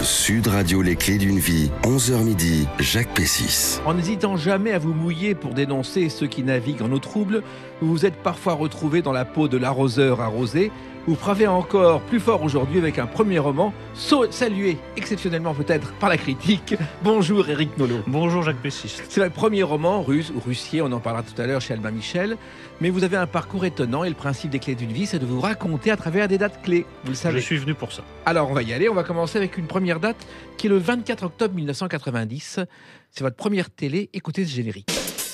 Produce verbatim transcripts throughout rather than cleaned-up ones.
Sud Radio, les clés d'une vie, onze heures midi, Jacques Pessis. En n'hésitant jamais à vous mouiller pour dénoncer ceux qui naviguent en eau trouble, vous vous êtes parfois retrouvé dans la peau de l'arroseur arrosé. Vous frappez encore plus fort aujourd'hui avec un premier roman, salué exceptionnellement peut-être par la critique. Bonjour Éric Nolot. Bonjour Jacques Pessis. C'est le premier roman, Russe ou Russier, on en parlera tout à l'heure chez Albin Michel. Mais vous avez un parcours étonnant et le principe des clés d'une vie, c'est de vous raconter à travers des dates clés. Vous le savez. Je suis venu pour ça. Alors on va y aller, on va commencer avec une première date qui est le vingt-quatre octobre mille neuf cent quatre-vingt-dix. C'est votre première télé, écoutez ce générique.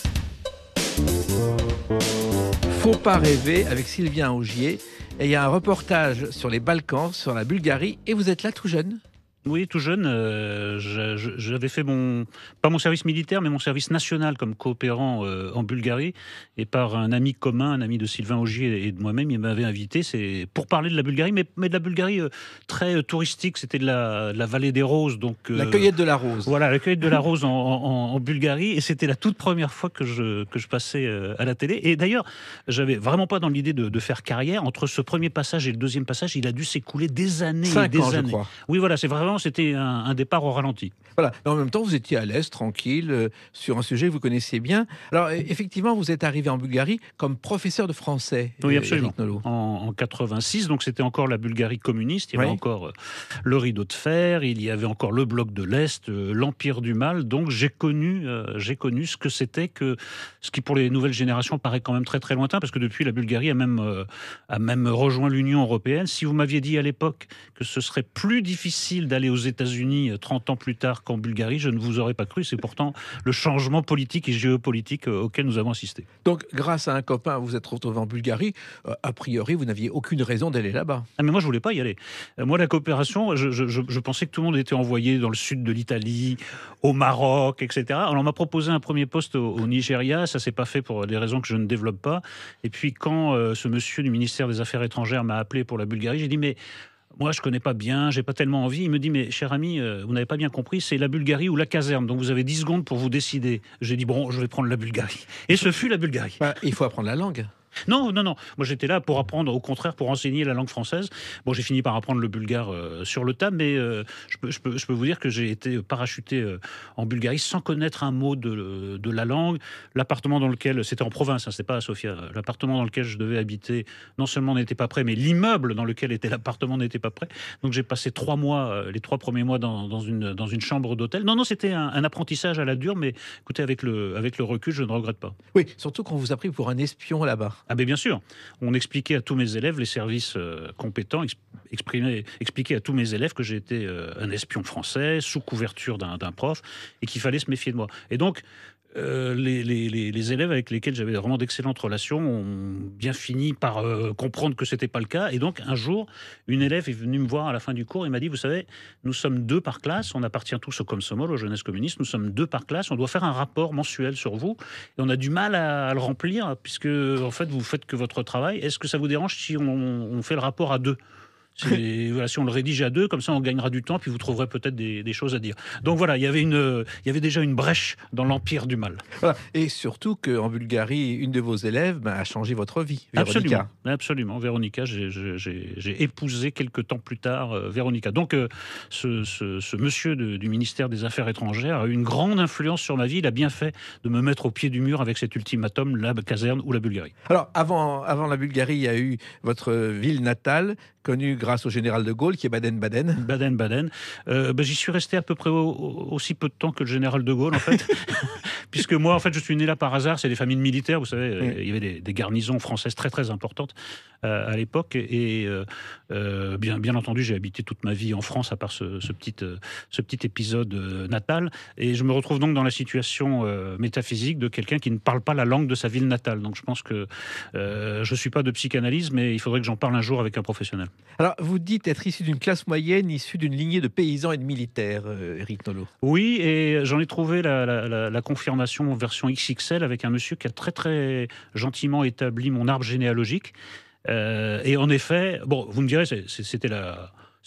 Faut pas rêver avec Sylvien Augier. Et il y a un reportage sur les Balkans, sur la Bulgarie, et vous êtes là tout jeune. Oui, tout jeune, euh, j'avais fait mon, pas mon service militaire, mais mon service national comme coopérant euh, en Bulgarie. Et par un ami commun, un ami de Sylvain Augier et de moi-même, il m'avait invité c'est pour parler de la Bulgarie, mais, mais de la Bulgarie euh, très euh, touristique. C'était de la, de la vallée des roses. Donc, euh, la cueillette de la rose. Voilà, la cueillette de la rose en, en, en Bulgarie. Et c'était la toute première fois que je, que je passais euh, à la télé. Et d'ailleurs, j'avais vraiment pas dans l'idée de, de faire carrière. Entre ce premier passage et le deuxième passage, il a dû s'écouler des années Cinq et des ans, années. Je crois. Oui, voilà, c'est vraiment c'était un, un départ au ralenti. Voilà. Mais en même temps, vous étiez à l'aise, tranquille, euh, sur un sujet que vous connaissiez bien. Alors, effectivement, vous êtes arrivé en Bulgarie comme professeur de français. Oui, absolument. Éric Nolot. En, en quatre-vingt-six, donc c'était encore la Bulgarie communiste. Il y avait oui. encore euh, le rideau de fer, il y avait encore le bloc de l'Est, euh, l'empire du mal. Donc j'ai connu, euh, j'ai connu ce que c'était que ce qui pour les nouvelles générations paraît quand même très très lointain, parce que depuis la Bulgarie a même euh, a même rejoint l'Union européenne. Si vous m'aviez dit à l'époque que ce serait plus difficile d'aller aux États-Unis trente ans plus tard qu'en Bulgarie, je ne vous aurais pas cru. C'est pourtant le changement politique et géopolitique auquel nous avons assisté. Donc, grâce à un copain, vous êtes retrouvé en Bulgarie. Euh, a priori, vous n'aviez aucune raison d'aller là-bas. Ah, mais moi, je voulais pas y aller. Euh, moi, la coopération, je, je, je pensais que tout le monde était envoyé dans le sud de l'Italie, au Maroc, et cetera. Alors, on m'a proposé un premier poste au, au Nigeria. Ça s'est pas fait pour des raisons que je ne développe pas. Et puis, quand euh, ce monsieur du ministère des Affaires étrangères m'a appelé pour la Bulgarie, j'ai dit, mais moi, je connais pas bien, j'ai pas tellement envie. Il me dit, mais cher ami, euh, vous n'avez pas bien compris, c'est la Bulgarie ou la caserne. Donc vous avez dix secondes pour vous décider. J'ai dit, bon, je vais prendre la Bulgarie. Et ce fut la Bulgarie. Bah, il faut apprendre la langue. Non, non, non. Moi, j'étais là pour apprendre, au contraire, pour enseigner la langue française. Bon, j'ai fini par apprendre le bulgare euh, sur le tas, mais euh, je, peux, je, peux, je peux vous dire que j'ai été parachuté euh, en Bulgarie sans connaître un mot de, de la langue. L'appartement dans lequel, c'était en province, hein, c'était pas à Sofia, l'appartement dans lequel je devais habiter, non seulement n'était pas prêt, mais l'immeuble dans lequel était l'appartement n'était pas prêt. Donc j'ai passé trois mois, euh, les trois premiers mois dans, dans, une, dans une chambre d'hôtel. Non, non, c'était un, un apprentissage à la dure, mais écoutez, avec le, avec le recul, je ne regrette pas. Oui, surtout qu'on vous a pris pour un espion là-bas. Ah ben bien sûr, on expliquait à tous mes élèves, les services euh, compétents exprimaient, expliquaient à tous mes élèves que j'étais euh, un espion français, sous couverture d'un, d'un prof, et qu'il fallait se méfier de moi. Et donc, euh, les, les, les, les élèves avec lesquels j'avais vraiment d'excellentes relations ont bien fini par euh, comprendre que c'était pas le cas. Et donc, un jour, une élève est venue me voir à la fin du cours et m'a dit, vous savez, nous sommes deux par classe, on appartient tous au Komsomol, aux Jeunesses communistes, nous sommes deux par classe, on doit faire un rapport mensuel sur vous, et on a du mal à, à le remplir, puisque, en fait, vous faites que votre travail. Est-ce que ça vous dérange si on, on fait le rapport à deux ? C'est, voilà, si on le rédige à deux, comme ça on gagnera du temps, puis vous trouverez peut-être des, des choses à dire. Donc voilà, il y avait une, il y avait déjà une brèche dans l'empire du mal. Voilà. Et surtout qu'en Bulgarie, une de vos élèves ben, a changé votre vie, Véronica. Absolument, absolument. Véronica, j'ai, j'ai, j'ai épousé quelques temps plus tard euh, Véronica. Donc euh, ce, ce, ce monsieur de, du ministère des Affaires étrangères a eu une grande influence sur ma vie. Il a bien fait de me mettre au pied du mur avec cet ultimatum, la caserne ou la Bulgarie. Alors avant, avant la Bulgarie, il y a eu votre ville natale, connue grâce au général de Gaulle, qui est Baden-Baden. Baden-Baden. Euh, ben, j'y suis resté à peu près au, aussi peu de temps que le général de Gaulle, en fait. Puisque moi, en fait, je suis né là par hasard. C'est des familles militaires, vous savez. Oui. Il y avait des, des garnisons françaises très, très importantes euh, à l'époque. Et euh, euh, bien, bien entendu, j'ai habité toute ma vie en France, à part ce, ce, petit, euh, ce petit épisode euh, natal. Et je me retrouve donc dans la situation euh, métaphysique de quelqu'un qui ne parle pas la langue de sa ville natale. Donc je pense que euh, je ne suis pas de psychanalyse, mais il faudrait que j'en parle un jour avec un professionnel. Alors, vous dites être issu d'une classe moyenne, issu d'une lignée de paysans et de militaires, euh, Éric Nolot. Oui, et j'en ai trouvé la, la, la, la confirmation en version X X L avec un monsieur qui a très très gentiment établi mon arbre généalogique. Euh, et en effet, bon, vous me direz, c'est, c'était la...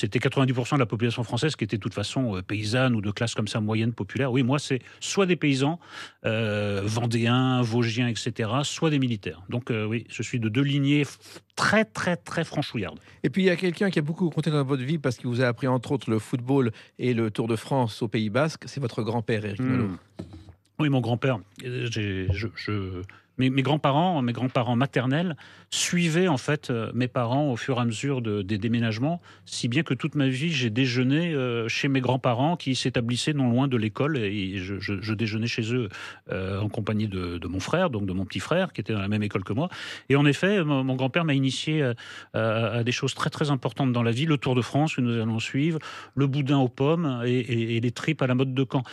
C'était quatre-vingt-dix pour cent de la population française qui était de toute façon euh, paysanne ou de classe comme ça moyenne populaire. Oui, moi, c'est soit des paysans, euh, vendéens, vosgiens, et cetera, soit des militaires. Donc euh, oui, je suis de deux lignées f- très, très, très franchouillardes. Et puis il y a quelqu'un qui a beaucoup compté dans votre vie parce qu'il vous a appris entre autres le football et le Tour de France au Pays Basque. C'est votre grand-père, Éric Nolot. Hmm. Oui, mon grand-père. euh, j'ai- je, je- Mes, mes grands-parents, mes grands-parents maternels suivaient en fait euh, mes parents au fur et à mesure de- des déménagements, si bien que toute ma vie j'ai déjeuné euh, chez mes grands-parents qui s'établissaient non loin de l'école et je, je- je déjeunais chez eux euh, en compagnie de, de mon frère, donc de mon petit frère qui était dans la même école que moi. Et en effet, mon, mon grand-père m'a initié euh, à, à des choses très très importantes dans la vie, le Tour de France que nous allons suivre, le boudin aux pommes et, et- et les tripes à la mode de Caen,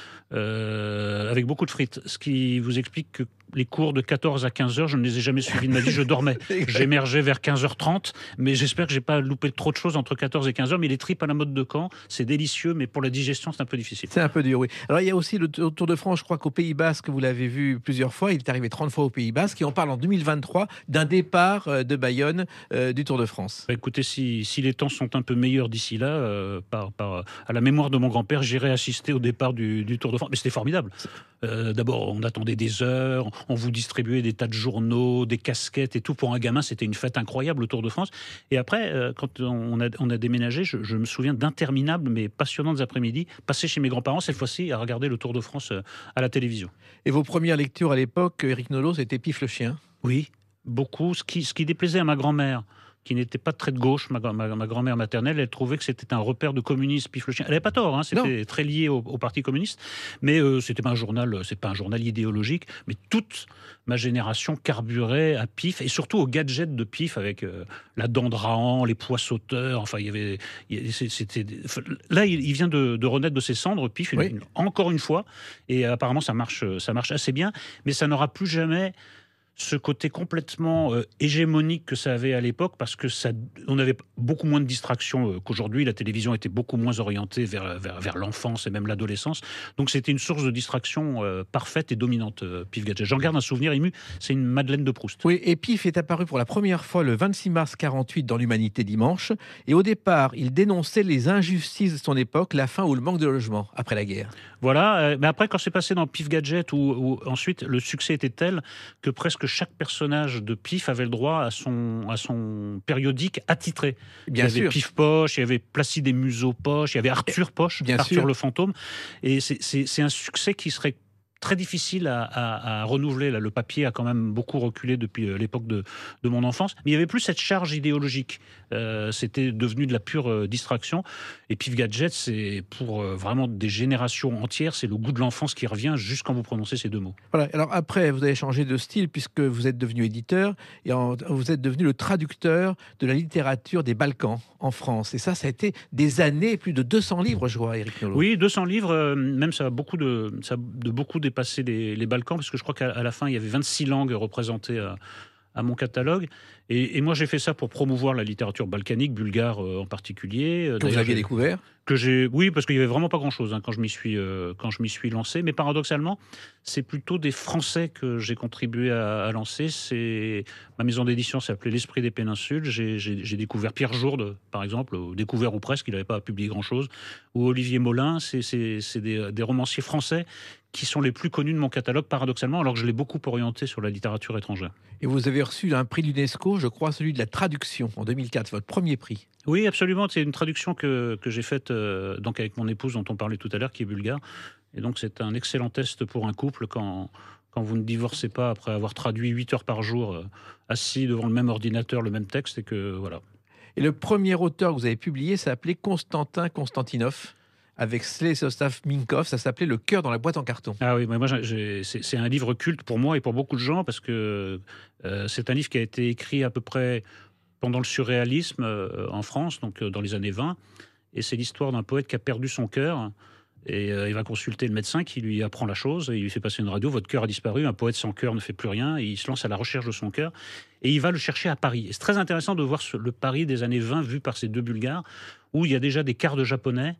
euh, avec beaucoup de frites, ce qui vous explique que les cours de quatorze à quinze heures, je ne les ai jamais suivis de ma vie, je dormais. J'émergeais vers quinze heures trente, mais j'espère que j'ai pas loupé trop de choses entre quatorze et quinze heures. Mais les tripes à la mode de Caen, c'est délicieux, mais pour la digestion, c'est un peu difficile. C'est un peu dur, oui. Alors, il y a aussi le Tour de France, je crois qu'au Pays Basque, vous l'avez vu plusieurs fois. Il est arrivé trente fois au Pays Basque. Et on parle en deux mille vingt-trois d'un départ euh, de Bayonne euh, du Tour de France. Bah, écoutez, si, si les temps sont un peu meilleurs d'ici là, euh, par, par, à la mémoire de mon grand-père, j'irai assister au départ du, du Tour de France. Mais c'était formidable. Euh, D'abord, on attendait des heures, on vous distribuait des tas de journaux, des casquettes et tout. Pour un gamin, c'était une fête incroyable, le Tour de France. Et après, euh, quand on a, on a déménagé, je, je me souviens d'interminables mais passionnantes après-midi, passées chez mes grands-parents, cette fois-ci, à regarder le Tour de France euh, à la télévision. Et vos premières lectures à l'époque, Éric Nolot, c'était Pif le chien. Oui, beaucoup. Ce qui, ce qui déplaisait à ma grand-mère, qui n'était pas très de gauche, ma, ma, ma grand-mère maternelle, elle trouvait que c'était un repère de communisme, Pif le chien. Elle n'avait pas tort, hein, c'était très lié au, au Parti communiste, mais euh, c'était pas un journal, c'est pas un journal idéologique, mais toute ma génération carburait à Pif et surtout aux gadgets de Pif avec euh, la dent de Rahan, les pois sauteurs. Enfin, il y avait, il y avait- c'était là, il, il vient de, de renaître de ses cendres, Pif, une, Oui. une, encore une fois, et apparemment ça marche, ça marche assez bien, mais ça n'aura plus jamais ce côté complètement euh, hégémonique que ça avait à l'époque, parce que ça, on avait beaucoup moins de distractions euh, qu'aujourd'hui. La télévision était beaucoup moins orientée vers, vers, vers l'enfance et même l'adolescence. Donc c'était une source de distraction euh, parfaite et dominante, euh, Pif Gadget. J'en garde un souvenir ému, c'est une Madeleine de Proust. Oui, et Pif est apparu pour la première fois le vingt-six mars quarante-huit dans l'Humanité dimanche. Et au départ, il dénonçait les injustices de son époque, la faim ou le manque de logement après la guerre. Voilà, euh, mais après quand c'est passé dans Pif Gadget, où, où ensuite le succès était tel que presque chaque personnage de Pif avait le droit à son, à son périodique attitré. Bien il y avait sûr. Pif Poche, il y avait Placide et Museau Poche, il y avait Arthur Poche, Bien Arthur sûr. le fantôme. Et c'est- c'est c'est un succès qui serait très difficile à, à- à renouveler. Là, le papier a quand même beaucoup reculé depuis euh, l'époque de, de mon enfance. Mais il n'y avait plus cette charge idéologique. Euh, C'était devenu de la pure euh, distraction. Et Pif Gadget, c'est pour euh, vraiment des générations entières, c'est le goût de l'enfance qui revient juste quand vous prononcez ces deux mots. Voilà. Alors après, vous avez changé de style puisque vous êtes devenu éditeur et en- vous êtes devenu le traducteur de la littérature des Balkans en France. Et ça, ça a été des années, plus de deux cents livres, je vois, Éric Nolot. Oui, deux cents livres, euh, même ça a beaucoup de, ça a de beaucoup dépassé les, les Balkans, parce que je crois qu'à à la fin, il y avait vingt-six langues représentées à, à mon catalogue. Et, et moi, j'ai fait ça pour promouvoir la littérature balkanique, bulgare euh, en particulier. Que vous D'ailleurs, aviez j'ai- découvert. que j'ai, oui, parce qu'il y avait vraiment pas grand-chose hein, quand je m'y suis, euh, quand je m'y suis lancé. Mais paradoxalement, c'est plutôt des Français que j'ai contribué à, à lancer. C'est ma maison d'édition s'appelait L'Esprit des Péninsules. J'ai, j'ai- j'ai découvert Pierre Jourde, par exemple, ou découvert ou presque, il n'avait pas publié grand-chose, ou Olivier Molin. C'est, c'est, c'est des, des romanciers français qui sont les plus connus de mon catalogue, paradoxalement, alors que je l'ai beaucoup orienté sur la littérature étrangère. Et vous avez reçu un prix de l'UNESCO, je crois, celui de la traduction en deux mille quatre, votre premier prix. Oui, absolument. C'est une traduction que, que j'ai faite euh, donc avec mon épouse dont on parlait tout à l'heure, qui est bulgare. Et donc c'est un excellent test pour un couple quand, quand vous ne divorcez pas après avoir traduit huit heures par jour, euh, assis devant le même ordinateur, le même texte, et que voilà. Et le premier auteur que vous avez publié s'appelait Constantin Constantinov, avec Slesostaf Minkov. Ça s'appelait Le cœur dans la boîte en carton. Ah oui, mais moi j'ai- c'est c'est un livre culte pour moi et pour beaucoup de gens, parce que euh, c'est un livre qui a été écrit à peu près pendant le surréalisme euh, en France, donc euh, dans les années vingt. Et c'est l'histoire d'un poète qui a perdu son cœur. Et euh, il va consulter le médecin qui lui apprend la chose. Et il lui fait passer une radio. Votre cœur a disparu. Un poète sans cœur ne fait plus rien. Et il se lance à la recherche de son cœur. Et il va le chercher à Paris. Et c'est très intéressant de voir ce- le Paris des années vingt vu par ces deux Bulgares, où il y a déjà des quarts de japonais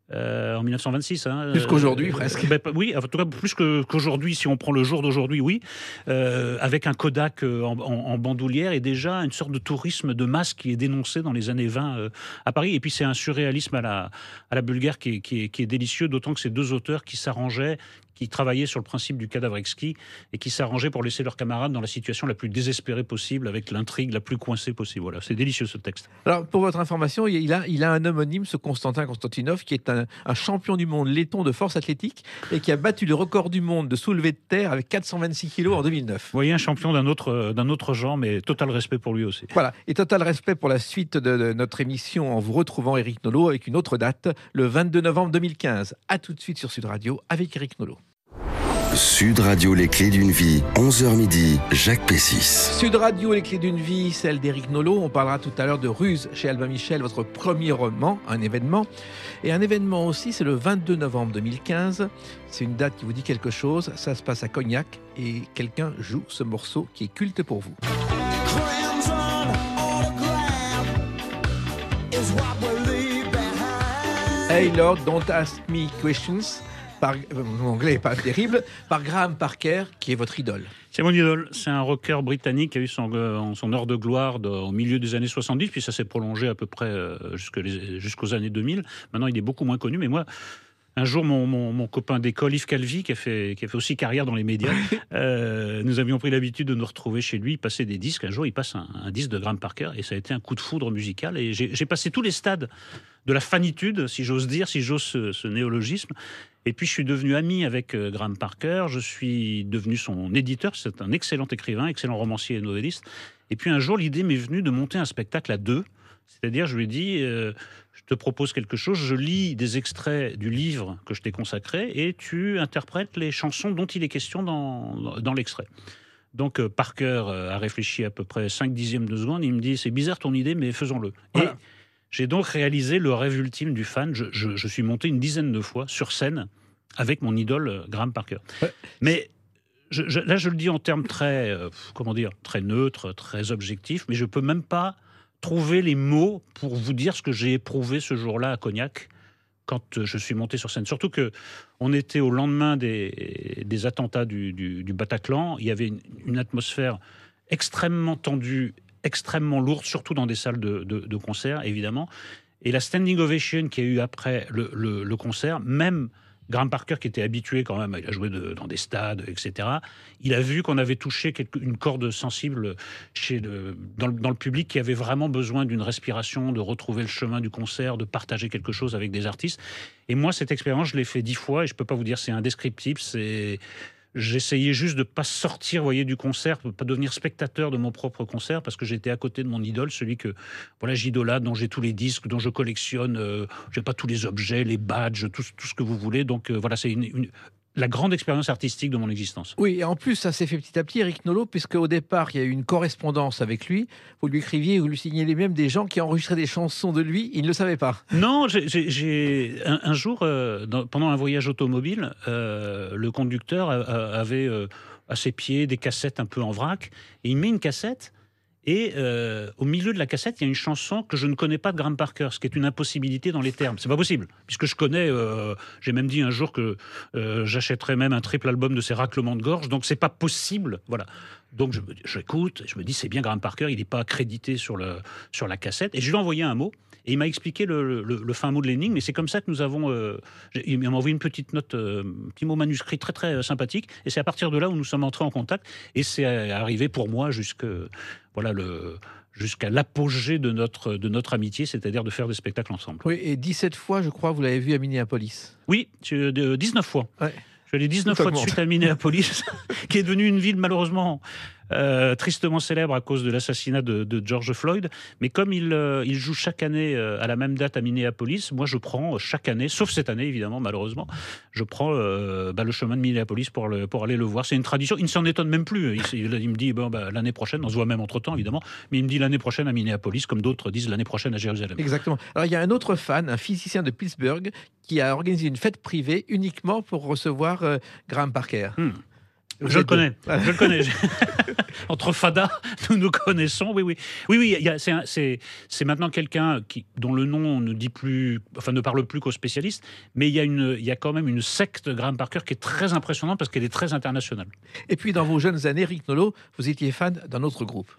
Euh, en mille neuf cent vingt-six. Hein, plus qu'aujourd'hui, euh, presque. Ben, oui, en tout cas, plus que, qu'aujourd'hui, si on prend le jour d'aujourd'hui, oui. Euh, avec un Kodak en, en, en bandoulière et déjà une sorte de tourisme de masse qui est dénoncé dans les années vingt euh, à Paris. Et puis, c'est un surréalisme à la, à la Bulgare qui est, qui, est, qui est délicieux, d'autant que ces deux auteurs qui s'arrangeaient, qui travaillaient sur le principe du cadavre exquis et qui s'arrangeaient pour laisser leurs camarades dans la situation la plus désespérée possible, avec l'intrigue la plus coincée possible. Voilà, c'est délicieux ce texte. Alors, pour votre information, il a, il a un homonyme, ce Constantin Konstantinov, qui est un, un champion du monde letton de force athlétique et qui a battu le record du monde de soulevé de terre avec quatre cent vingt-six kilos en deux mille neuf. Vous voyez, un champion d'un autre, d'un autre genre, mais total respect pour lui aussi. Voilà, et total respect pour la suite de, de notre émission en vous retrouvant Éric Nolot avec une autre date, le vingt-deux novembre deux mille quinze. A tout de suite sur Sud Radio avec Éric Nolot. Sud Radio, les clés d'une vie, onze heures midi, Jacques Pessis. Sud Radio, les clés d'une vie, celle d'Éric Nolot. On parlera tout à l'heure de Ruse chez Albin Michel, votre premier roman, un événement. Et un événement aussi, c'est le vingt-deux novembre deux mille quinze. C'est une date qui vous dit quelque chose. Ça se passe à Cognac et quelqu'un joue ce morceau qui est culte pour vous. Hey Lord, don't ask me questions. Par, mon anglais n'est pas terrible, par Graham Parker, qui est votre idole. C'est mon idole. C'est un rocker britannique qui a eu son, euh, son heure de gloire de, au milieu des années soixante-dix, puis ça s'est prolongé à peu près euh, jusque les, jusqu'aux années deux mille. Maintenant, il est beaucoup moins connu, mais moi... Un jour, mon, mon, mon copain d'école, Yves Calvi, qui a fait, qui a fait aussi carrière dans les médias, euh, nous avions pris l'habitude de nous retrouver chez lui, passer des disques. Un jour, il passe un, un disque de Graham Parker et ça a été un coup de foudre musical. Et j'ai, j'ai passé tous les stades de la fanitude, si j'ose dire, si j'ose ce, ce néologisme. Et puis, je suis devenu ami avec euh, Graham Parker. Je suis devenu son éditeur. C'est un excellent écrivain, excellent romancier et novelliste. Et puis, un jour, l'idée m'est venue de monter un spectacle à deux. C'est-à-dire, je lui ai dit... Euh, je te propose quelque chose, je lis des extraits du livre que je t'ai consacré et tu interprètes les chansons dont il est question dans, dans l'extrait. Donc euh, Parker euh, a réfléchi à peu près cinq dixièmes de seconde, il me dit « c'est bizarre ton idée, mais faisons-le voilà. ». Et j'ai donc réalisé le rêve ultime du fan, je, je, je suis monté une dizaine de fois sur scène avec mon idole Graham Parker. Ouais. Mais je, je, là je le dis en termes très, euh, comment dire, très neutres, très objectifs, mais je ne peux même pas trouver les mots pour vous dire ce que j'ai éprouvé ce jour-là à Cognac quand je suis monté sur scène. Surtout qu'on était au lendemain des, des attentats du, du, du Bataclan. Il y avait une, une atmosphère extrêmement tendue, extrêmement lourde, surtout dans des salles de, de, de concert, évidemment. Et la standing ovation qu'il y a eu après le, le, le concert, même... Graham Parker, qui était habitué quand même, il a joué de, dans des stades, et cetera. Il a vu qu'on avait touché quelque, une corde sensible chez le, dans, le, dans le public qui avait vraiment besoin d'une respiration, de retrouver le chemin du concert, de partager quelque chose avec des artistes. Et moi, cette expérience, je l'ai fait dix fois et je ne peux pas vous dire, c'est indescriptible. C'est... J'essayais juste de ne pas sortir, voyez, du concert, de ne pas devenir spectateur de mon propre concert, parce que j'étais à côté de mon idole, celui que voilà, j'idolâtre, dont j'ai tous les disques, dont je collectionne, euh, j'ai pas tous les objets, les badges, tout, tout ce que vous voulez. Donc euh, voilà, c'est une, une, la grande expérience artistique de mon existence. Oui, et en plus, ça s'est fait petit à petit, Éric Nolot, puisque au départ, il y a eu une correspondance avec lui. Vous lui écriviez, vous lui signaliez même des gens qui enregistraient des chansons de lui. Il ne le savait pas. Non, j'ai, j'ai, j'ai un, un jour, euh, dans, pendant un voyage automobile, euh, le conducteur a, a, avait euh, à ses pieds des cassettes un peu en vrac, et il met une cassette. Et euh, au milieu de la cassette, il y a une chanson que je ne connais pas de Graham Parker, ce qui est une impossibilité dans les termes. C'est pas possible, puisque je connais. Euh, j'ai même dit un jour que euh, j'achèterais même un triple album de ses raclements de gorge. Donc c'est pas possible, voilà. Donc je, j'écoute, je me dis c'est bien Graham Parker, il n'est pas crédité sur le sur la cassette. Et je lui ai envoyé un mot. Et il m'a expliqué le, le, le fin mot de l'énigme, et c'est comme ça que nous avons... Euh, il m'a envoyé une petite note, euh, un petit mot manuscrit très très sympathique, et c'est à partir de là où nous sommes entrés en contact, et c'est arrivé pour moi jusque, voilà, le, jusqu'à l'apogée de notre, de notre amitié, c'est-à-dire de faire des spectacles ensemble. Oui, et dix-sept fois, je crois, vous l'avez vu à Minneapolis. Oui, dix-neuf fois. Ouais. Je suis allé dix-neuf fois de suite à Minneapolis, qui est devenue une ville malheureusement... Euh, tristement célèbre à cause de l'assassinat de, de George Floyd, mais comme il, euh, il joue chaque année euh, à la même date à Minneapolis, moi je prends chaque année, sauf cette année évidemment malheureusement, je prends euh, bah, le chemin de Minneapolis pour, le, pour aller le voir. C'est une tradition, il ne s'en étonne même plus, il, il, il me dit bon, bah, l'année prochaine, on se voit même entre temps évidemment, mais il me dit l'année prochaine à Minneapolis, comme d'autres disent l'année prochaine à Jérusalem. Exactement. Alors il y a un autre fan, un physicien de Pittsburgh, qui a organisé une fête privée uniquement pour recevoir euh, Graham Parker. Hmm. Vous Je le êtes connais, deux. je le connais. Entre Fada, nous nous connaissons. Oui, oui, oui, oui. il y a- C'est un- c'est c'est maintenant quelqu'un qui dont le nom ne dit plus, enfin ne parle plus qu'aux spécialistes. Mais il y a une, il y a quand même une secte Graham Parker qui est très impressionnante parce qu'elle est très internationale. Et puis, dans vos jeunes années, Eric Nolot, vous étiez fan d'un autre groupe.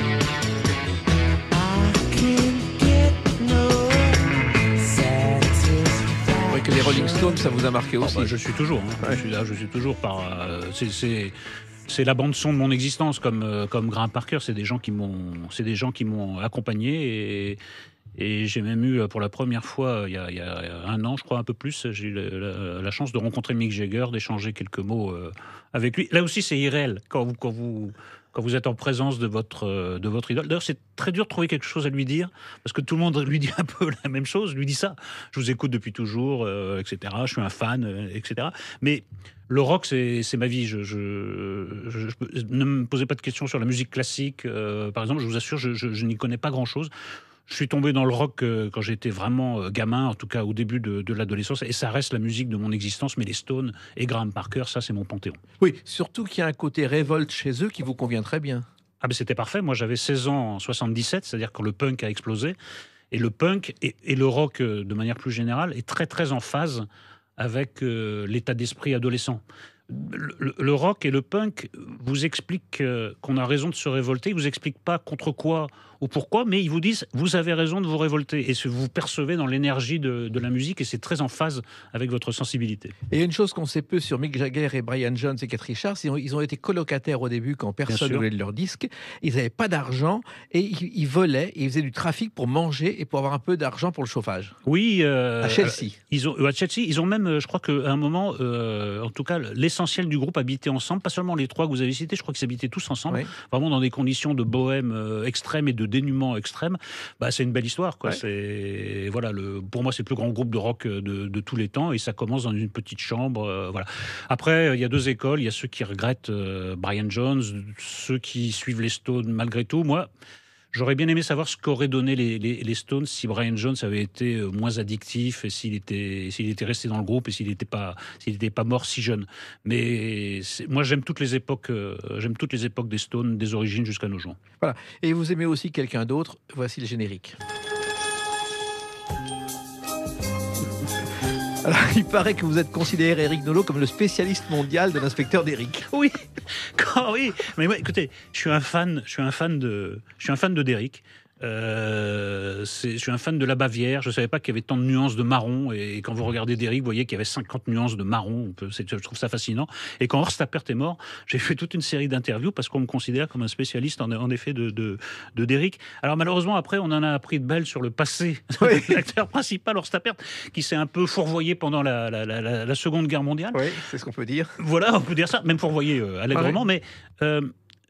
Oui, que les Rolling Stones, ça vous a marqué Oh, aussi. bah, je suis toujours. hein. Ouais. Je suis là, je suis toujours par. euh, c'est- c'est c'est la bande son de mon existence, comme euh, comme Graham Parker. C'est des gens qui m'ont, c'est des gens qui m'ont accompagné et et j'ai même eu pour la première fois il y, a, il y a un an, je crois un peu plus, j'ai eu la, la- la chance de rencontrer Mick Jagger, d'échanger quelques mots euh, avec lui. Là aussi, c'est irréel quand vous quand vous quand vous êtes en présence de votre euh, de votre idole. D'ailleurs, c'est très dur de trouver quelque chose à lui dire parce que tout le monde lui dit un peu la même chose. Lui dit ça. Je vous écoute depuis toujours, euh, et cetera. Je suis un fan, euh, et cetera. Mais le rock, c'est c'est ma vie. Je, je, je- je- ne me posez pas de questions sur la musique classique, euh, par exemple. Je vous assure, je, je- je n'y connais pas grand-chose. Je suis tombé dans le rock euh, quand j'étais vraiment euh, gamin, en tout cas au début de, de l'adolescence, et ça reste la musique de mon existence. Mais les Stones et Graham Parker, ça, c'est mon panthéon. Oui, surtout qu'il y a un côté révolte chez eux qui vous convient très bien. Ah ben c'était parfait. Moi, j'avais seize ans en soixante-dix-sept, c'est-à-dire quand le punk a explosé. Et le punk et, et le rock, euh, de manière plus générale, est très très en phase avec euh, l'état d'esprit adolescent. Le, le- le rock et le punk vous expliquent euh, qu'on a raison de se révolter. Ils vous expliquent pas contre quoi ou pourquoi, mais ils vous disent vous avez raison de vous révolter. Et ce vous percevez dans l'énergie de, de la musique, et c'est très en phase avec votre sensibilité. Et il y a une chose qu'on sait peu sur Mick Jagger et Brian Jones et Keith Richards, ils ont, ils ont été colocataires au début quand personne ne sûr. voulait de leur disque. Ils n'avaient pas d'argent et ils, ils volaient et ils faisaient du trafic pour manger et pour avoir un peu d'argent pour le chauffage. Oui, euh, À Chelsea. Ils ont, à Chelsea, ils ont même, euh, je crois qu'à un moment, euh, en tout cas, l'essentiel du groupe habitait ensemble, pas seulement les trois que vous avez cités, je crois qu'ils habitaient tous ensemble, Oui. vraiment dans des conditions de bohème euh, extrême et de dénuement extrême. Bah, c'est une belle histoire, quoi. Ouais. C'est, voilà, le, pour moi, c'est le plus grand groupe de rock de, de tous les temps, et ça commence dans une petite chambre. euh, voilà. Après, il y a deux écoles, il y a ceux qui regrettent euh, Brian Jones, ceux qui suivent les Stones malgré tout. Moi, j'aurais bien aimé savoir ce qu'auraient donné les, les, les Stones si Brian Jones avait été euh, moins addictif et s'il était, s'il était resté dans le groupe et s'il n'était pas, s'il n'était pas mort si jeune. Mais c'est- moi, j'aime toutes les époques, euh, j'aime toutes les époques des Stones, des origines jusqu'à nos jours. Et vous aimez aussi quelqu'un d'autre. Voici le générique. Alors, il paraît que vous êtes considéré, Eric Nolot, comme le spécialiste mondial de l'inspecteur d'Eric. Oui, quand, oui. Mais moi, écoutez, je suis un fan, je suis un fan de, je suis un fan de Derrick. Euh, c'est- je suis un fan de la Bavière. Je ne savais pas qu'il y avait tant de nuances de marron. Et, et quand vous regardez Derrick, vous voyez qu'il y avait cinquante nuances de marron. On peut- c'est- je trouve ça fascinant. Et quand Horst Tappert est mort, j'ai fait toute une série d'interviews parce qu'on me considère comme un spécialiste en, en effet de, de, de Derrick. Alors malheureusement, après, on en a appris de belles sur le passé Oui. de l'acteur principal, Horst Tappert, qui s'est un peu fourvoyé pendant la, la, la, la, la Seconde Guerre mondiale. Oui, c'est ce qu'on peut dire. Voilà, on peut dire ça, même fourvoyé euh, allègrement. Ah Mais euh,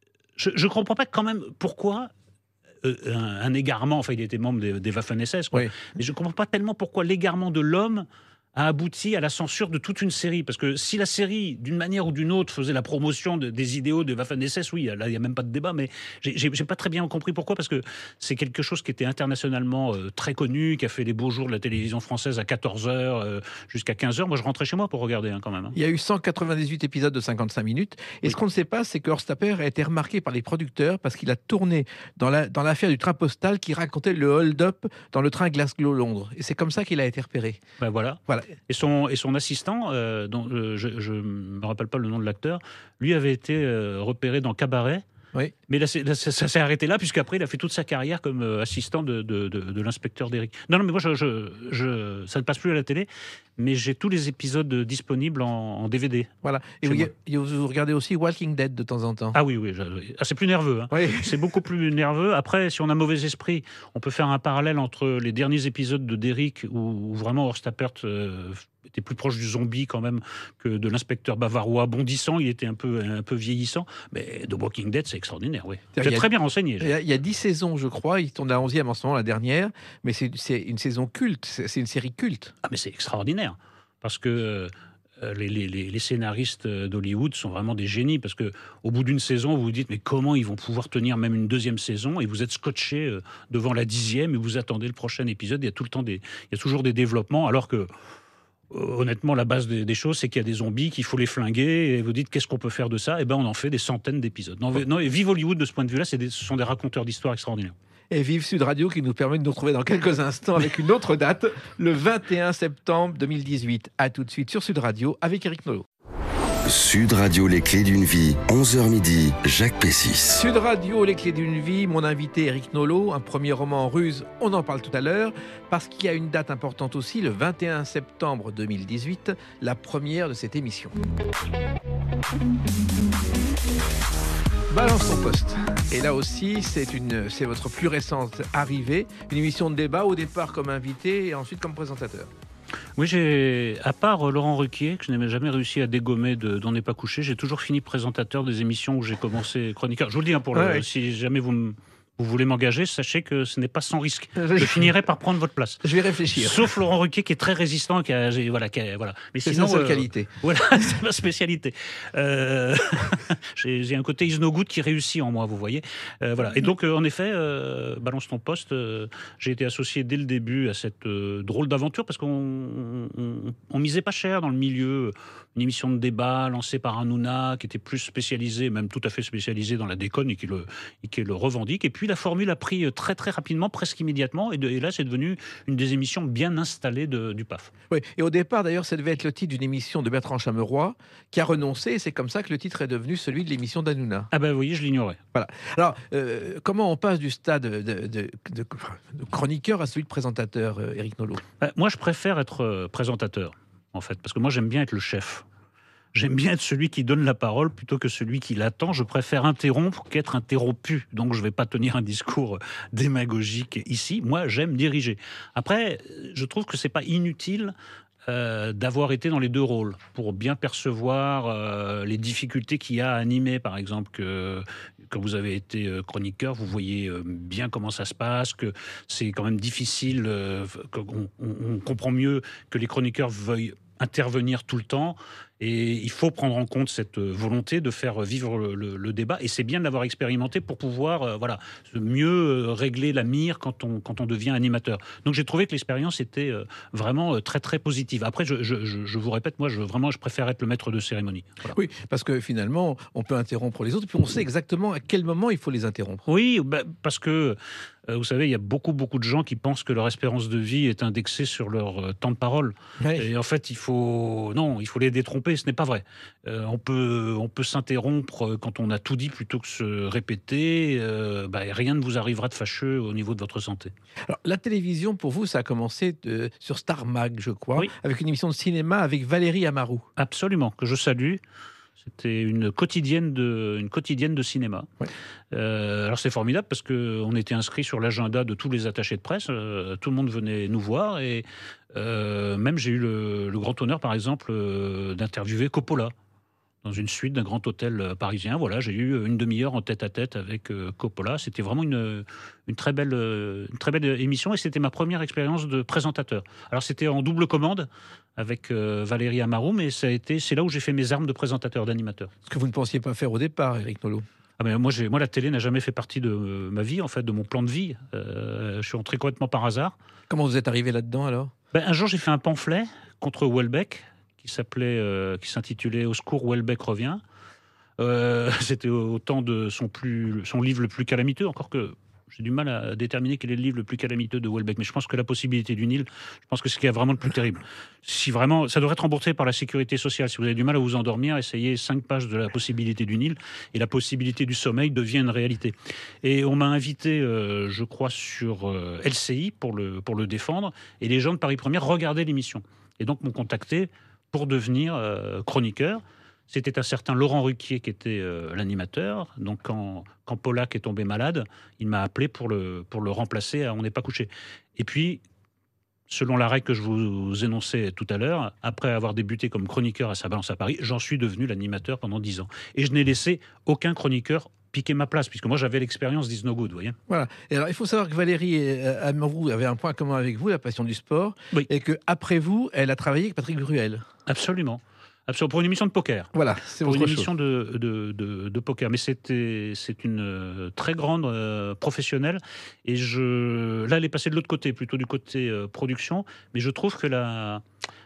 je ne comprends pas quand même pourquoi euh, un, un égarement, enfin il était membre des, des Waffen-S S, quoi. Oui. Mais je ne comprends pas tellement pourquoi l'égarement de l'homme a abouti à la censure de toute une série. Parce que si la série, d'une manière ou d'une autre, faisait la promotion de- des idéaux de Waffen-S S, oui, là, il n'y a même pas de débat, mais j'ai j'ai- j'ai pas très bien compris pourquoi, parce que c'est quelque chose qui était internationalement euh, très connu, qui a fait les beaux jours de la télévision française à quatorze heures euh, jusqu'à quinze heures. Moi, je rentrais chez moi pour regarder, hein, quand même. hein. Il y a eu cent quatre-vingt-dix-huit épisodes de cinquante-cinq minutes. Et Oui. ce qu'on ne sait pas, c'est que Horst Tappert a été remarqué par les producteurs parce qu'il a tourné dans la- dans l'affaire du train postal qui racontait le hold-up dans le train Glasgow-Londres. Et c'est comme ça qu'il a été repéré. Ben voilà. Voilà. Et son, et son assistant, euh, dont, euh, je ne me rappelle pas le nom de l'acteur, lui avait été euh, repéré dans Cabaret. Oui. Mais là, c'est- là, ça, ça s'est arrêté là, puisqu'après, il a fait toute sa carrière comme euh, assistant de, de, de, de l'inspecteur d'Eric. Non, non, mais moi, je, je, je- ça ne passe plus à la télé, mais j'ai tous les épisodes disponibles en, en D V D. Voilà. Et Chez vous, moi. et vous regardez aussi Walking Dead de temps en temps. Ah oui, oui, je- ah, c'est plus nerveux. hein. Oui. C'est beaucoup plus nerveux. Après, si on a mauvais esprit, on peut faire un parallèle entre les derniers épisodes de Derrick, où, où vraiment Horst Tappert euh, était plus proche du zombie quand même que de l'inspecteur bavarois bondissant. Il était un peu, un peu vieillissant. Mais The Walking Dead, c'est extraordinaire, oui. Vous Il y êtes a- très bien renseigné. Il y, a, il y a dix saisons, je crois. Il tourne la onzième en ce moment, la dernière. Mais c'est c'est une saison culte. C'est c'est une série culte. Ah, mais c'est extraordinaire. Parce que euh, les, les- les- les scénaristes d'Hollywood sont vraiment des génies. Parce que au bout d'une saison, vous vous dites, mais comment ils vont pouvoir tenir même une deuxième saison? Et vous êtes scotché euh, devant la dixième et vous attendez le prochain épisode. Il y a tout le temps des, il y a toujours des développements. Alors que honnêtement, la base des, des choses, c'est qu'il y a des zombies, qu'il faut les flinguer, et vous dites qu'est-ce qu'on peut faire de ça? Eh ben, on en fait des centaines d'épisodes. Non, non, et vive Hollywood de ce point de vue-là, c'est des, ce sont des raconteurs d'histoires extraordinaires. Et vive Sud Radio qui nous permet de nous retrouver dans quelques instants avec une autre date, le vingt et un septembre deux mille dix-huit. À tout de suite sur Sud Radio avec Éric Nolot. Sud Radio, les clés d'une vie, onze heures midi, Jacques Pessis. Sud Radio, les clés d'une vie, mon invité Éric Nolot, un premier roman en ruse, on en parle tout à l'heure, parce qu'il y a une date importante aussi, le vingt et un septembre deux mille dix-huit, la première de cette émission. Balance ton poste. Et là aussi, c'est, une, c'est votre plus récente arrivée, une émission de débat, au départ comme invité et ensuite comme présentateur. Oui, j'ai, à part euh, Laurent Ruquier, que je n'ai jamais réussi à dégommer de, d'On n'est pas couché, j'ai toujours fini présentateur des émissions où j'ai commencé chroniqueur. Je vous le dis, hein, pour ouais, le, ouais. si jamais vous me... vous voulez m'engager, sachez que ce n'est pas sans risque. Je finirai par prendre votre place. Je vais réfléchir. Sauf Laurent Ruquier qui est très résistant, qui a, j'ai, voilà, qui a, voilà. Mais c'est sinon, sa seule euh, qualité. Voilà, c'est ma spécialité. Euh, j'ai, j'ai un côté is no good qui réussit en moi, vous voyez. Euh, voilà. Et donc, euh, en effet, euh, balance ton poste. Euh, j'ai été associé dès le début à cette euh, drôle d'aventure parce qu'on on, on misait pas cher dans le milieu. Une émission de débat lancée par Hanouna, qui était plus spécialisée, même tout à fait spécialisée dans la déconne et qui le, et qui le revendique. Et puis la formule a pris très très rapidement, presque immédiatement, et, de, et là c'est devenu une des émissions bien installées de, du P A F. Oui, et au départ d'ailleurs, ça devait être le titre d'une émission de Bertrand Chameroy, qui a renoncé, et c'est comme ça que le titre est devenu celui de l'émission d'Hanouna. Ah ben vous voyez, je l'ignorais. Voilà. Alors, euh, comment on passe du stade de, de, de, de chroniqueur à celui de présentateur, euh, Éric Nolot? Ben, moi je préfère être euh, présentateur. En fait, parce que moi j'aime bien être le chef. J'aime bien être celui qui donne la parole plutôt que celui qui l'attend. Je préfère interrompre qu'être interrompu. Donc je ne vais pas tenir un discours démagogique ici. Moi, j'aime diriger. Après, je trouve que c'est pas inutile euh, d'avoir été dans les deux rôles pour bien percevoir euh, les difficultés qu'il y a à animer. Par exemple, que quand vous avez été euh, chroniqueur, vous voyez euh, bien comment ça se passe, que c'est quand même difficile, euh, qu'on on, on comprend mieux que les chroniqueurs veuillent intervenir tout le temps. Et il faut prendre en compte cette volonté de faire vivre le, le, le débat. Et c'est bien de l'avoir expérimenté pour pouvoir euh, voilà, mieux régler la mire quand on, quand on devient animateur. Donc j'ai trouvé que l'expérience était euh, vraiment très très positive. Après, je, je, je, je vous répète, moi, je, vraiment, je préfère être le maître de cérémonie. Voilà. Oui, parce que finalement, on peut interrompre les autres, puis on sait exactement à quel moment il faut les interrompre. Oui, bah, parce que, euh, vous savez, il y a beaucoup beaucoup de gens qui pensent que leur espérance de vie est indexée sur leur euh, temps de parole. Oui. Et en fait, il faut... Non, il faut les détromper. Ce n'est pas vrai. Euh, on peut, on peut s'interrompre quand on a tout dit plutôt que se répéter. Euh, bah, rien ne vous arrivera de fâcheux au niveau de votre santé. Alors, la télévision, pour vous, ça a commencé de, sur Star Mag, je crois, oui. avec une émission de cinéma avec Valérie Amarou. Absolument, que je salue. C'était une quotidienne de, une quotidienne de cinéma. Ouais. Euh, alors c'est formidable parce qu'on était inscrit sur l'agenda de tous les attachés de presse. Euh, tout le monde venait nous voir et euh, même j'ai eu le, le grand honneur, par exemple, euh, d'interviewer Coppola dans une suite d'un grand hôtel parisien. Voilà, j'ai eu une demi-heure en tête-à-tête avec euh, Coppola. C'était vraiment une, une, très belle, une très belle émission et c'était ma première expérience de présentateur. Alors c'était en double commande avec euh, Valérie Amarou, mais ça a été, c'est là où j'ai fait mes armes de présentateur, d'animateur. Ce que vous ne pensiez pas faire au départ, Éric Nolot. Ah ben moi, j'ai, moi, la télé n'a jamais fait partie de ma vie, en fait, de mon plan de vie. Euh, je suis entré complètement par hasard. Comment vous êtes arrivé là-dedans, alors ? Ben, un jour, j'ai fait un pamphlet contre Houellebecq, qui s'appelait, euh, qui s'intitulait « Au secours, Houellebecq revient ». Euh, c'était au temps de son, plus, son livre le plus calamiteux, encore que j'ai du mal à déterminer quel est le livre le plus calamiteux de Houellebecq, mais je pense que La possibilité d'une île, je pense que c'est ce qui est vraiment le plus terrible. Si vraiment, ça devrait être remboursé par la sécurité sociale. Si vous avez du mal à vous endormir, essayez cinq pages de La possibilité d'une île, et la possibilité du sommeil devient une réalité. Et on m'a invité, euh, je crois, sur euh, L C I pour le, pour le défendre, et les gens de Paris Première regardaient l'émission. Et donc m'ont contacté pour devenir euh, chroniqueur. C'était un certain Laurent Ruquier qui était euh, l'animateur. Donc, quand, quand Pollack est tombé malade, il m'a appelé pour le, pour le remplacer à On n'est pas couché. Et puis, selon la règle que je vous énonçais tout à l'heure, après avoir débuté comme chroniqueur à Sa Balance à Paris, j'en suis devenu l'animateur pendant dix ans. Et je n'ai laissé aucun chroniqueur piquer ma place, puisque moi, j'avais l'expérience d'Is No Good, vous voyez. Voilà. Et alors, il faut savoir que Valérie Amarou avait un point commun avec vous, la passion du sport, oui. Et qu'après vous, elle a travaillé avec Patrick Bruel. Absolument. Absolument, pour une émission de poker. Voilà, c'est pour autre une chose. émission de, de, de, de poker. Mais c'était, c'est une euh, très grande euh, professionnelle. Et je, là, elle est passée de l'autre côté, plutôt du côté euh, production. Mais je trouve que la,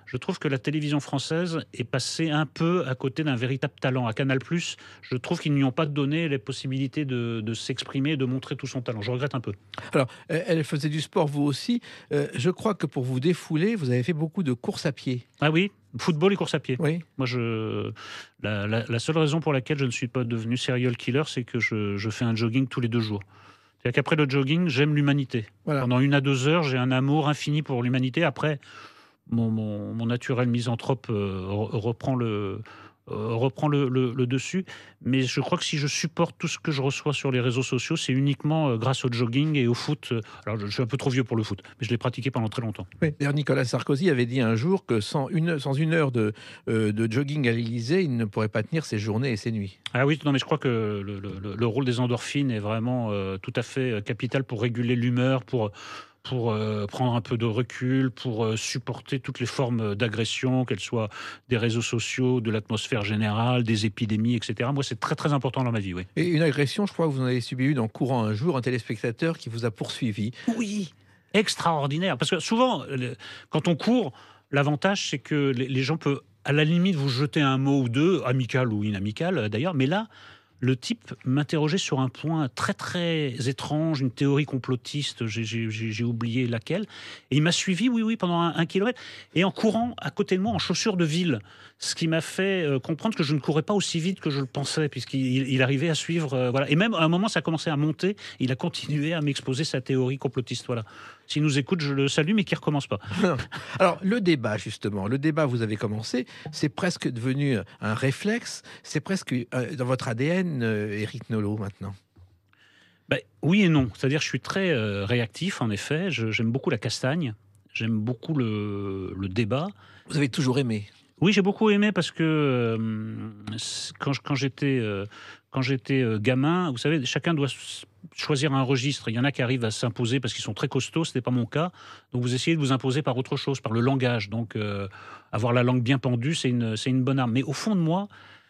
je trouve que la télévision française est passée un peu à côté d'un véritable talent. À Canal+, je trouve qu'ils n'y ont pas donné les possibilités de, de s'exprimer et de montrer tout son talent. Je regrette un peu. Alors, elle faisait du sport, vous aussi. Euh, je crois que pour vous défouler, vous avez fait beaucoup de courses à pied. Ah oui, football et course à pied. Oui. Moi, je, la, la, la seule raison pour laquelle je ne suis pas devenu serial killer, c'est que je, je fais un jogging tous les deux jours. C'est-à-dire qu'après le jogging, j'aime l'humanité. Voilà. Pendant une à deux heures, j'ai un amour infini pour l'humanité. Après, mon, mon, mon naturel misanthrope euh, reprend le... Euh, reprend le, le, le dessus, mais je crois que si je supporte tout ce que je reçois sur les réseaux sociaux, c'est uniquement euh, grâce au jogging et au foot. Alors je, je suis un peu trop vieux pour le foot, mais je l'ai pratiqué pendant très longtemps. Oui, d'ailleurs Nicolas Sarkozy avait dit un jour que sans une, sans une heure de, euh, de jogging à l'Élysée, il ne pourrait pas tenir ses journées et ses nuits. Ah oui, non, mais je crois que le, le, le rôle des endorphines est vraiment euh, tout à fait capital pour réguler l'humeur, pour... pour euh, prendre un peu de recul, pour euh, supporter toutes les formes d'agression, qu'elles soient des réseaux sociaux, de l'atmosphère générale, des épidémies, et cetera. Moi, c'est très très important dans ma vie, oui. Et une agression, je crois que vous en avez subi une en courant un jour, un téléspectateur qui vous a poursuivi. Oui, extraordinaire. Parce que souvent, quand on court, l'avantage, c'est que les gens peuvent, à la limite, vous jeter un mot ou deux, amical ou inamical d'ailleurs, mais là, le type m'interrogeait sur un point très très étrange, une théorie complotiste, j'ai, j'ai, j'ai oublié laquelle, et il m'a suivi, oui, oui, pendant un, un kilomètre, et en courant à côté de moi, en chaussures de ville, ce qui m'a fait euh, comprendre que je ne courais pas aussi vite que je le pensais, puisqu'il il arrivait à suivre, euh, voilà. Et même à un moment, ça a commencé à monter, il a continué à m'exposer sa théorie complotiste, voilà. S'il nous écoute, je le salue, mais qu'il ne recommence pas. Alors, le débat, justement, le débat, vous avez commencé, c'est presque devenu un réflexe, c'est presque euh, dans votre A D N, euh, Éric Nolot, maintenant. Ben, oui et non. C'est-à-dire je suis très euh, réactif, en effet. Je, j'aime beaucoup la castagne, j'aime beaucoup le, le débat. Vous avez toujours aimé? Oui, j'ai beaucoup aimé parce que euh, quand, quand j'étais, euh, quand j'étais euh, gamin, vous savez, chacun doit choisir un registre. Il y en a qui arrivent à s'imposer parce qu'ils sont très costauds, ce n'est pas mon cas. Donc vous essayez de vous imposer par autre chose, par le langage. Donc euh, avoir la langue bien pendue, c'est une, c'est une bonne arme. Mais au fond de moi,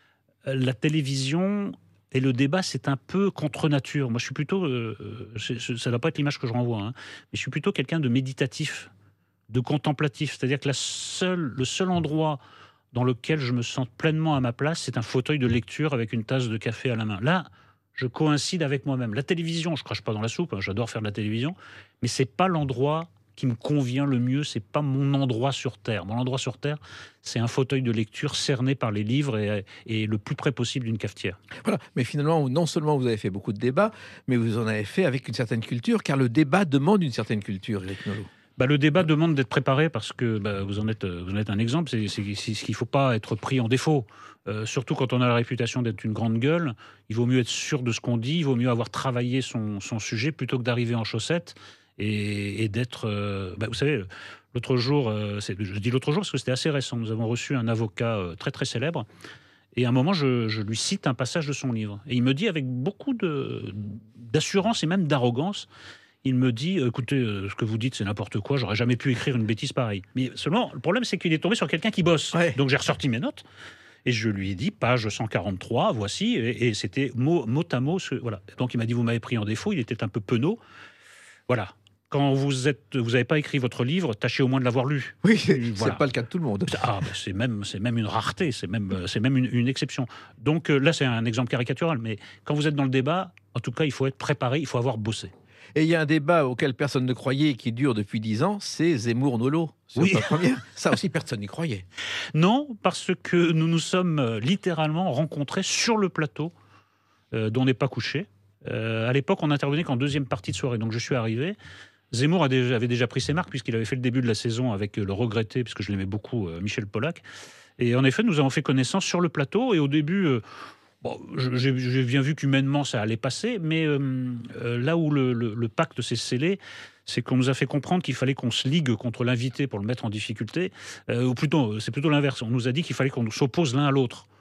la télévision et le débat, c'est un peu contre nature. Moi, je suis plutôt, euh, ça ne doit pas être l'image que je renvoie, hein, mais je suis plutôt quelqu'un de méditatif, de contemplatif. C'est-à-dire que la seule, le seul endroit dans lequel je me sens pleinement à ma place, c'est un fauteuil de lecture avec une tasse de café à la main. Là, je coïncide avec moi-même. La télévision, je crache pas dans la soupe, hein, j'adore faire de la télévision, mais c'est pas l'endroit qui me convient le mieux, c'est pas mon endroit sur Terre. Mon endroit sur Terre, c'est un fauteuil de lecture cerné par les livres et, et le plus près possible d'une cafetière. Voilà, mais finalement, non seulement vous avez fait beaucoup de débats, mais vous en avez fait avec une certaine culture, car le débat demande une certaine culture, Éric Nolot. Bah, le débat demande d'être préparé parce que bah, vous, en êtes, vous en êtes un exemple. C'est, c'est, c'est, il ne faut pas être pris en défaut. Euh, surtout quand on a la réputation d'être une grande gueule. Il vaut mieux être sûr de ce qu'on dit. Il vaut mieux avoir travaillé son, son sujet plutôt que d'arriver en chaussettes et, et d'être... Euh, bah, vous savez, l'autre jour, euh, c'est, je dis l'autre jour parce que c'était assez récent. Nous avons reçu un avocat euh, très très célèbre. Et à un moment, je, je lui cite un passage de son livre. Et il me dit avec beaucoup de, d'assurance et même d'arrogance... Il me dit, écoutez, euh, ce que vous dites, c'est n'importe quoi, j'aurais jamais pu écrire une bêtise pareille. Mais seulement, le problème, c'est qu'il est tombé sur quelqu'un qui bosse. Ouais. Donc j'ai ressorti mes notes et je lui ai dit, page cent quarante-trois, voici, et, et c'était mot, mot à mot. Ce, voilà. Donc il m'a dit, vous m'avez pris en défaut, il était un peu penaud. Voilà. Quand vous êtes, vous n'avez pas écrit votre livre, tâchez au moins de l'avoir lu. Oui, voilà. C'est pas le cas de tout le monde. Ah, ben c'est même, c'est même une rareté, c'est même, c'est même une, une exception. Donc là, c'est un exemple caricatural, mais quand vous êtes dans le débat, en tout cas, il faut être préparé, il faut avoir bossé. Et il y a un débat auquel personne ne croyait et qui dure depuis dix ans, c'est Zemmour-Nolot. Oui. Ça aussi, personne n'y croyait. Non, parce que nous nous sommes littéralement rencontrés sur le plateau euh, dont on n'est pas couché. Euh, à l'époque, on intervenait qu'en deuxième partie de soirée. Donc je suis arrivé. Zemmour a déjà, avait déjà pris ses marques puisqu'il avait fait le début de la saison avec le regretté, puisque je l'aimais beaucoup, euh, Michel Polac. Et en effet, nous avons fait connaissance sur le plateau. Et au début... Euh, Bon, j'ai, j'ai bien vu qu'humainement ça allait passer, mais euh, euh, là où le, le, le pacte s'est scellé, c'est qu'on nous a fait comprendre qu'il fallait qu'on se ligue contre l'invité pour le mettre en difficulté, euh, ou plutôt, c'est plutôt l'inverse. On nous a dit qu'il fallait qu'on s'oppose l'un à l'autre.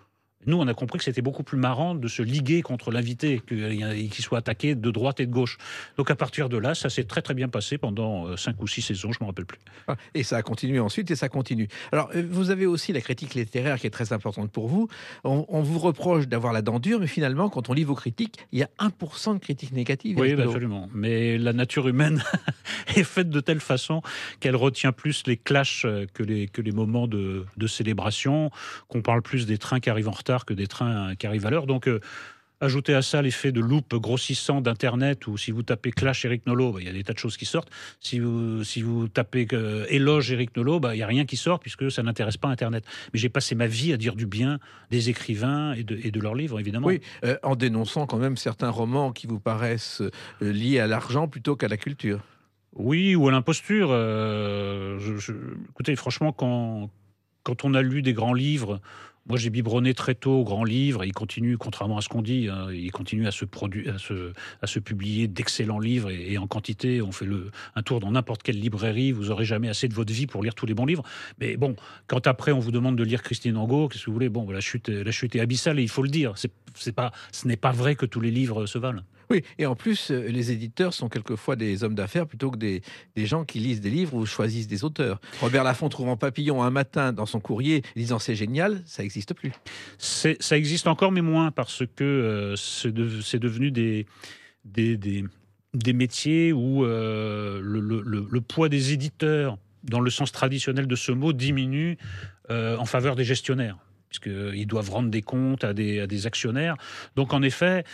Nous, on a compris que c'était beaucoup plus marrant de se liguer contre l'invité, qu'il soit attaqué de droite et de gauche. Donc à partir de là, ça s'est très très bien passé pendant cinq ou six saisons, je ne me rappelle plus. Et ça a continué ensuite, et ça continue. Alors, vous avez aussi la critique littéraire qui est très importante pour vous. On, on vous reproche d'avoir la dent dure, mais finalement, quand on lit vos critiques, il y a un pour cent de critiques négatives. Oui, bah absolument. Mais la nature humaine est faite de telle façon qu'elle retient plus les clashs que les, que les moments de, de célébration, qu'on parle plus des trains qui arrivent en retard que des trains qui arrivent à l'heure. Donc, euh, ajoutez à ça l'effet de loupe grossissant d'Internet, où si vous tapez Clash Éric Nolot, bah, il y a des tas de choses qui sortent. Si vous, si vous tapez euh, Éloge Éric Nolot, bah, il n'y a rien qui sort, puisque ça n'intéresse pas Internet. Mais j'ai passé ma vie à dire du bien des écrivains et de, et de leurs livres, évidemment. Oui, euh, en dénonçant quand même certains romans qui vous paraissent euh, liés à l'argent plutôt qu'à la culture. Oui, ou à l'imposture. Euh, je, je, écoutez, franchement, quand, quand on a lu des grands livres, moi, j'ai biberonné très tôt aux grands livres, et il continue, contrairement à ce qu'on dit, hein, il continue à se, produ- à se, à se publier d'excellents livres, et, et en quantité. On fait le, un tour dans n'importe quelle librairie, vous n'aurez jamais assez de votre vie pour lire tous les bons livres. Mais bon, quand après on vous demande de lire Christine Angot, qu'est-ce que vous voulez ? Bon, la chute, la chute est abyssale, et il faut le dire. C'est, c'est pas, ce n'est pas vrai que tous les livres se valent. Oui, et en plus, euh, les éditeurs sont quelquefois des hommes d'affaires plutôt que des, des gens qui lisent des livres ou choisissent des auteurs. Robert Laffont trouvant Papillon un matin dans son courrier, disant c'est génial, ça n'existe plus. C'est, ça existe encore, mais moins, parce que euh, c'est, de, c'est devenu des, des, des, des métiers où euh, le, le, le, le poids des éditeurs, dans le sens traditionnel de ce mot, diminue euh, en faveur des gestionnaires, puisqu'ils doivent rendre des comptes à des, à des actionnaires. Donc, en effet,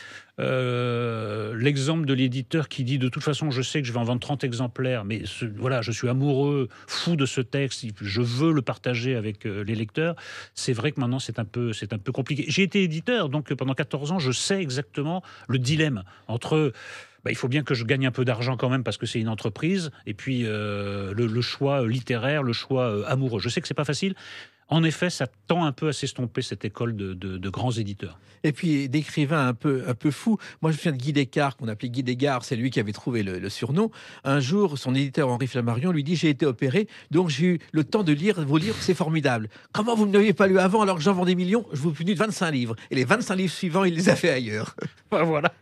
euh, l'exemple de l'éditeur qui dit « de toute façon, je sais que je vais en vendre trente exemplaires, mais ce, voilà, je suis amoureux, fou de ce texte, je veux le partager avec euh, les lecteurs », c'est vrai que maintenant, c'est un peu, c'est un peu compliqué. J'ai été éditeur, donc pendant quatorze ans, je sais exactement le dilemme entre... Bah, il faut bien que je gagne un peu d'argent quand même parce que c'est une entreprise, et puis euh, le, le choix littéraire, le choix euh, amoureux. Je sais que c'est pas facile. En effet, ça tend un peu à s'estomper, cette école de, de, de grands éditeurs. Et puis d'écrivains un peu, un peu fous. Moi, je me souviens de Guy Descartes, qu'on appelait Guy Descartes, c'est lui qui avait trouvé le, le surnom. Un jour, son éditeur Henri Flammarion lui dit « J'ai été opéré, donc j'ai eu le temps de lire vos livres, c'est formidable. Comment vous ne l'aviez pas lu avant alors que j'en vends des millions ? Je vous punis de vingt-cinq livres. » Et les vingt-cinq livres suivants, il les a fait ailleurs. Ben voilà.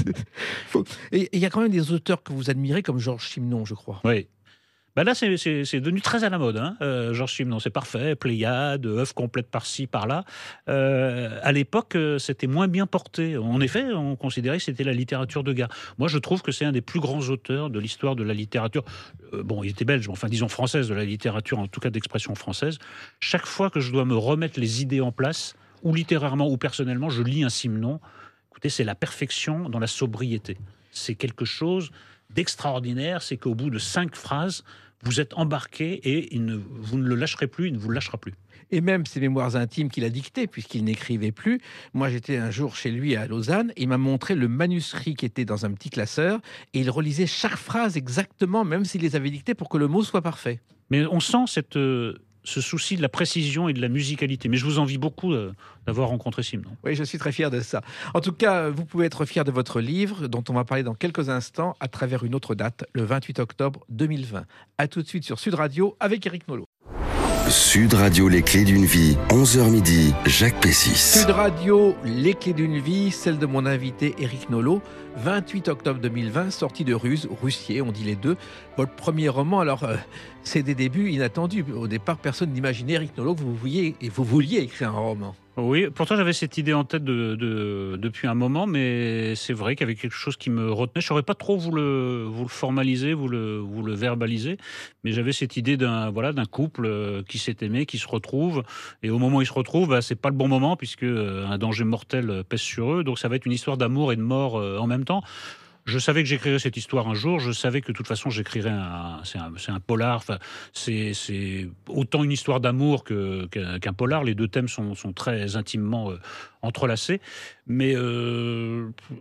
Et il y a quand même des auteurs que vous admirez, comme Georges Simenon, je crois. Oui. Ben là, c'est, c'est, c'est devenu très à la mode. Hein. Euh, Georges Simenon, c'est parfait. Pléiade, œuvre complète par-ci, par-là. Euh, à l'époque, c'était moins bien porté. En effet, on considérait que c'était la littérature de gars. Moi, je trouve que c'est un des plus grands auteurs de l'histoire de la littérature. Euh, bon, il était belge, mais enfin, disons française, de la littérature, en tout cas d'expression française. Chaque fois que je dois me remettre les idées en place, ou littérairement ou personnellement, je lis un Simenon. Écoutez, c'est la perfection dans la sobriété. C'est quelque chose d'extraordinaire, c'est qu'au bout de cinq phrases, vous êtes embarqué et il ne, vous ne le lâcherez plus, il ne vous le lâchera plus. Et même ses mémoires intimes qu'il a dictées, puisqu'il n'écrivait plus. Moi, j'étais un jour chez lui à Lausanne, et il m'a montré le manuscrit qui était dans un petit classeur, et il relisait chaque phrase exactement, même s'il les avait dictées, pour que le mot soit parfait. Mais on sent cette... Euh... ce souci de la précision et de la musicalité. Mais je vous envie beaucoup euh, d'avoir rencontré Simenon. Oui, je suis très fier de ça. En tout cas, vous pouvez être fier de votre livre, dont on va parler dans quelques instants, à travers une autre date, le vingt-huit octobre deux mille vingt. A tout de suite sur Sud Radio, avec Éric Nolot. Sud Radio, les clés d'une vie, onze heures midi, Jacques Pessis. Sud Radio, les clés d'une vie, celle de mon invité Éric Nolot, vingt-huit octobre deux mille vingt, sortie de Ruse, Russier, on dit les deux. Votre premier roman, alors euh, c'est des débuts inattendus. Au départ, personne n'imaginait, Éric Nolot, que vous vouliez, et vous vouliez écrire un roman. Oui, pourtant j'avais cette idée en tête de, de, depuis un moment, mais c'est vrai qu'il y avait quelque chose qui me retenait. Je ne saurais pas trop vous le, vous le formaliser, vous le, vous le verbaliser, mais j'avais cette idée d'un, voilà, d'un couple qui s'est aimé, qui se retrouve, et au moment où ils se retrouvent, bah, c'est pas le bon moment, puisque un danger mortel pèse sur eux, donc ça va être une histoire d'amour et de mort en même temps. Je savais que j'écrirais cette histoire un jour. Je savais que de toute façon, j'écrirais un... C'est un, c'est un polar. Enfin, c'est, c'est autant une histoire d'amour que, qu'un, qu'un polar. Les deux thèmes sont, sont très intimement euh, entrelacés. Mais... Euh,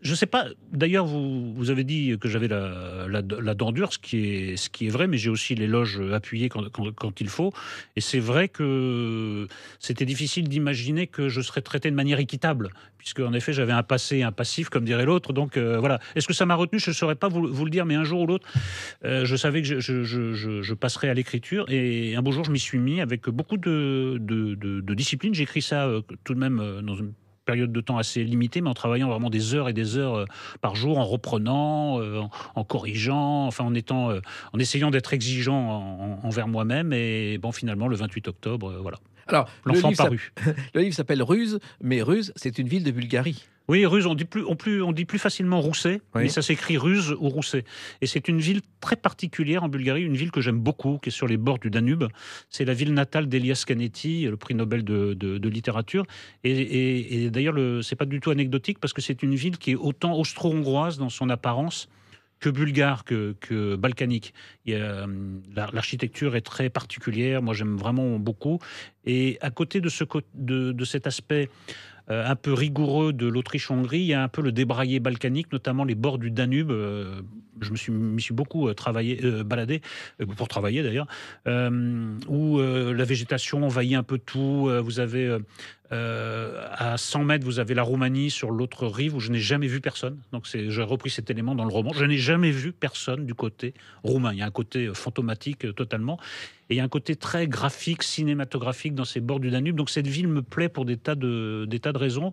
Je ne sais pas. D'ailleurs, vous, vous avez dit que j'avais la, la, la dent dure, ce qui est, ce qui est vrai, mais j'ai aussi l'éloge appuyé quand, quand, quand il faut. Et c'est vrai que c'était difficile d'imaginer que je serais traité de manière équitable, puisque en effet, j'avais un passé et un passif, comme dirait l'autre. Donc euh, voilà. Est-ce que ça m'a retenu? Je ne saurais pas vous, vous le dire, mais un jour ou l'autre, euh, je savais que je, je, je, je, je passerais à l'écriture. Et un beau jour, je m'y suis mis avec beaucoup de, de, de, de discipline. J'ai écrit ça euh, tout de même euh, dans une période de temps assez limitée, mais en travaillant vraiment des heures et des heures euh, par jour, en reprenant, euh, en, en corrigeant, enfin en étant, euh, en essayant d'être exigeant en, en, envers moi-même. Et bon, finalement, le vingt-huit octobre, euh, voilà. Alors, l'enfant le livre, parut. Le livre s'appelle Ruse, mais Ruse, c'est une ville de Bulgarie. Oui, Ruse, on dit plus, on plus, on dit plus facilement Rousset, Oui. mais ça s'écrit Ruse ou Rousset. Et c'est une ville très particulière en Bulgarie, une ville que j'aime beaucoup, qui est sur les bords du Danube. C'est la ville natale d'Elias Canetti, le prix Nobel de, de, de littérature. Et, et, et d'ailleurs, le, c'est pas du tout anecdotique parce que c'est une ville qui est autant austro-hongroise dans son apparence que bulgare, que, que balkanique. Il y a, l'architecture est très particulière, moi j'aime vraiment beaucoup. Et à côté de, ce, de, de cet aspect euh, un peu rigoureux de l'Autriche-Hongrie, il y a un peu le débraillé balkanique, notamment les bords du Danube. Euh, je me suis, m'y suis beaucoup euh, travaillé, euh, baladé, euh, pour travailler d'ailleurs, euh, où euh, la végétation envahit un peu tout. Euh, vous avez... Euh, Euh, à cent mètres, vous avez la Roumanie sur l'autre rive où je n'ai jamais vu personne. Donc c'est, j'ai repris cet élément dans le roman. Je n'ai jamais vu personne du côté roumain. Il y a un côté fantomatique euh, totalement. Et il y a un côté très graphique, cinématographique dans ces bords du Danube. Donc cette ville me plaît pour des tas de, des tas de raisons.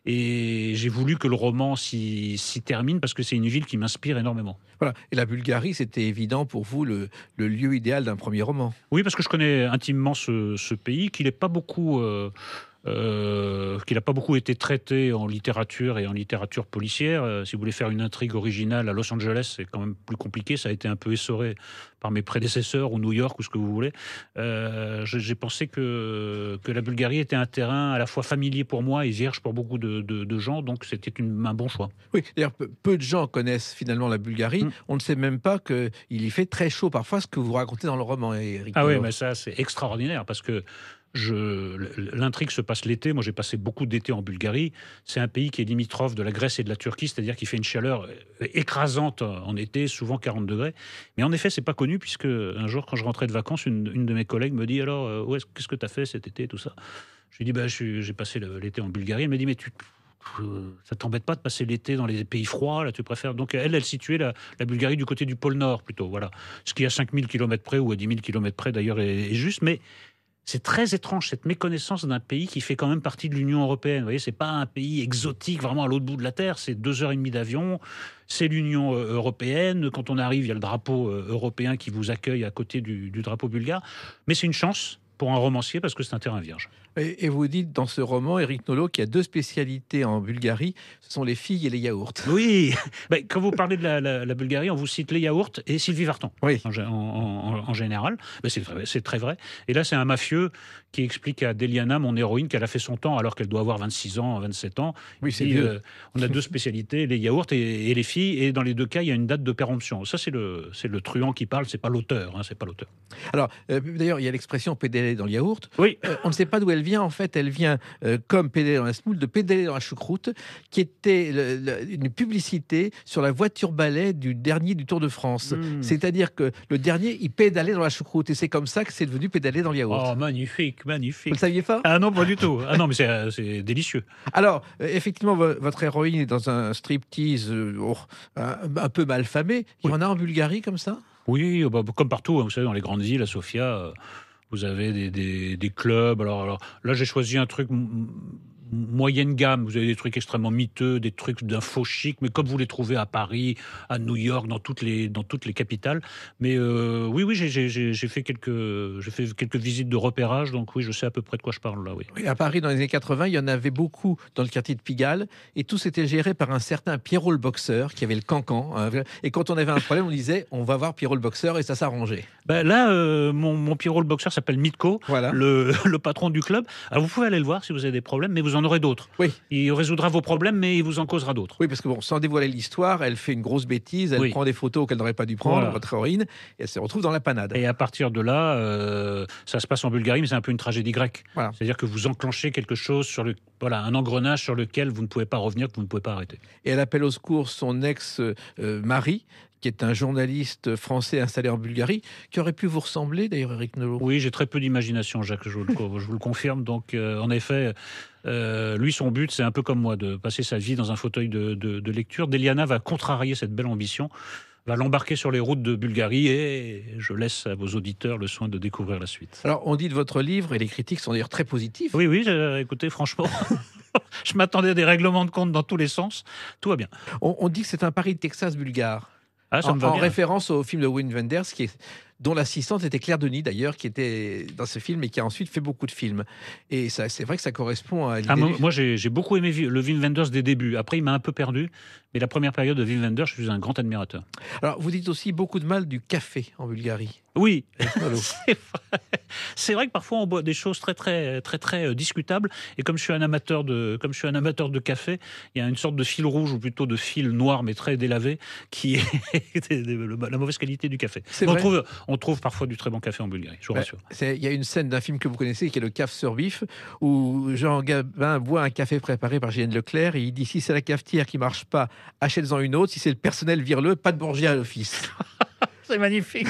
Et j'ai voulu que le roman s'y, s'y termine parce que c'est une ville qui m'inspire énormément. Voilà. Et la Bulgarie, c'était évident pour vous le, le lieu idéal d'un premier roman. Oui, parce que je connais intimement ce, ce pays, qu'il n'est pas beaucoup... Euh, Euh, qu'il n'a pas beaucoup été traité en littérature et en littérature policière. Euh, si vous voulez faire une intrigue originale à Los Angeles, c'est quand même plus compliqué. Ça a été un peu essoré par mes prédécesseurs ou New York ou ce que vous voulez. Euh, j'ai pensé que, que la Bulgarie était un terrain à la fois familier pour moi et vierge pour beaucoup de, de, de gens, donc c'était une, un bon choix. Oui, d'ailleurs, peu, peu de gens connaissent finalement la Bulgarie. Mmh. On ne sait même pas qu'il y fait très chaud parfois, ce que vous racontez dans le roman, Éric. Ah oui, mais ça c'est extraordinaire parce que Je, l'intrigue se passe l'été. Moi, j'ai passé beaucoup d'été en Bulgarie. C'est un pays qui est limitrophe de la Grèce et de la Turquie, c'est-à-dire qu'il fait une chaleur écrasante en été, souvent quarante degrés. Mais en effet, c'est pas connu puisque un jour, quand je rentrais de vacances, une, une de mes collègues me dit alors, euh, ouais, qu'est-ce que tu as fait cet été, tout ça. Je lui dis bah, je, j'ai passé le, l'été en Bulgarie. Elle m'a dit mais tu ça t'embête pas de passer l'été dans les pays froids, là, tu préfères? Donc elle, elle situait la, la Bulgarie du côté du pôle Nord plutôt, voilà. Ce qui à cinq mille kilomètres près ou à dix mille kilomètres près d'ailleurs est, est juste, mais c'est très étrange cette méconnaissance d'un pays qui fait quand même partie de l'Union européenne. Vous voyez, c'est pas un pays exotique vraiment à l'autre bout de la terre. C'est deux heures et demie d'avion. C'est l'Union européenne. Quand on arrive, il y a le drapeau européen qui vous accueille à côté du, du drapeau bulgare. Mais c'est une chance pour un romancier parce que c'est un terrain vierge. Et, et vous dites dans ce roman, Éric Nolot, qu'il y a deux spécialités en Bulgarie, ce sont les filles et les yaourts. Oui, ben, quand vous parlez de la, la, la Bulgarie, on vous cite les yaourts et Sylvie Vartan, oui. en, en, en général. Ben, c'est, c'est très vrai. Et là, c'est un mafieux qui explique à Deliana, mon héroïne, qu'elle a fait son temps alors qu'elle doit avoir vingt-six ans, vingt-sept ans. Oui, c'est et, vieux. Euh, on a deux spécialités, les yaourts et, et les filles. Et dans les deux cas, il y a une date de péremption. Ça, c'est le, c'est le truand qui parle, c'est pas l'auteur. Hein, c'est pas l'auteur. Alors, euh, d'ailleurs, il y a l'expression pédaler dans le yaourt. Oui. Euh, on ne sait pas d'où elle vient. En fait, elle vient Euh, comme pédaler dans la semoule, de pédaler dans la choucroute, qui était le, le, une publicité sur la voiture balai du dernier du Tour de France. Mmh. C'est-à-dire que le dernier, il pédalait dans la choucroute, et c'est comme ça que c'est devenu pédaler dans le yaourt. Oh, magnifique, magnifique. Vous le saviez pas? Ah non, pas du tout. Ah non, mais c'est, c'est délicieux. Alors, euh, effectivement, votre héroïne est dans un striptease euh, oh, un, un peu mal famé. Il y en a en Bulgarie comme ça? Oui, bah, comme partout, hein, vous savez, dans les grandes villes, à Sofia... Euh... Vous avez des, des, des clubs. Alors, alors là, j'ai choisi un truc m- moyenne gamme. Vous avez des trucs extrêmement miteux, des trucs d'un faux chic, mais comme vous les trouvez à Paris, à New York, dans toutes les, dans toutes les capitales. Mais euh, oui, oui, j'ai, j'ai, j'ai, fait quelques, j'ai fait quelques visites de repérage, donc oui, je sais à peu près de quoi je parle là. Oui. Oui, à Paris, dans les années quatre-vingts, il y en avait beaucoup dans le quartier de Pigalle, et tout était géré par un certain Pierrot le boxeur, qui avait le cancan. Hein, et quand on avait un problème, on disait, on va voir Pierrot le boxeur, et ça s'arrangeait. Ben là, euh, mon, mon Pierrot le boxeur s'appelle Mitko, voilà. le, le patron du club. Alors vous pouvez aller le voir si vous avez des problèmes, mais vous en aurez d'autres. Oui. Il résoudra vos problèmes, mais il vous en causera d'autres. Oui, parce que bon, sans dévoiler l'histoire, elle fait une grosse bêtise, elle Oui. prend des photos qu'elle n'aurait pas dû prendre, Voilà. votre héroïne, et elle se retrouve dans la panade. Et à partir de là, euh, ça se passe en Bulgarie, mais c'est un peu une tragédie grecque. Voilà. C'est-à-dire que vous enclenchez quelque chose sur le, voilà, un engrenage sur lequel vous ne pouvez pas revenir, que vous ne pouvez pas arrêter. Et elle appelle au secours son ex-mari, qui est un journaliste français installé en Bulgarie, qui aurait pu vous ressembler, d'ailleurs, Éric Nolot. Oui, j'ai très peu d'imagination, Jacques, je vous le, je vous le confirme. Donc, euh, en effet, euh, lui, son but, c'est un peu comme moi, de passer sa vie dans un fauteuil de, de, de lecture. Deliana va contrarier cette belle ambition, va l'embarquer sur les routes de Bulgarie, et je laisse à vos auditeurs le soin de découvrir la suite. Alors, on dit de votre livre, et les critiques sont d'ailleurs très positives. Oui, oui, euh, écoutez, franchement, je m'attendais à des règlements de compte dans tous les sens. Tout va bien. On, on dit que c'est un Paris de Texas bulgare. Ah, ça en me va en bien. référence au film de Wim Wenders, qui est, dont l'assistante était Claire Denis, d'ailleurs, qui était dans ce film et qui a ensuite fait beaucoup de films. Et ça, c'est vrai que ça correspond à l'idée. Ah, moi, du- moi, j'ai j'ai beaucoup aimé Vi- le Wim Wenders des débuts. Après, il m'a un peu perdu. Mais la première période de Wim Wenders, je suis un grand admirateur. Alors, vous dites aussi beaucoup de mal du café en Bulgarie. Oui, Éric Nolot. c'est vrai. C'est vrai que parfois on boit des choses très très très très euh, discutables. Et comme je suis un amateur de comme je suis un amateur de café, il y a une sorte de fil rouge ou plutôt de fil noir mais très délavé qui est la mauvaise qualité du café. C'est Mais on vrai. trouve on trouve parfois du très bon café en Bulgarie. Je vous Ouais, rassure. c'est- Il y a une scène d'un film que vous connaissez qui est Le Caf sur Bif, où Jean Gabin boit un café préparé par Gilles Leclerc et il dit si c'est la cafetière qui marche pas, achète-en une autre. Si c'est le personnel, vire-le, pas de bourgeois à l'office. C'est magnifique.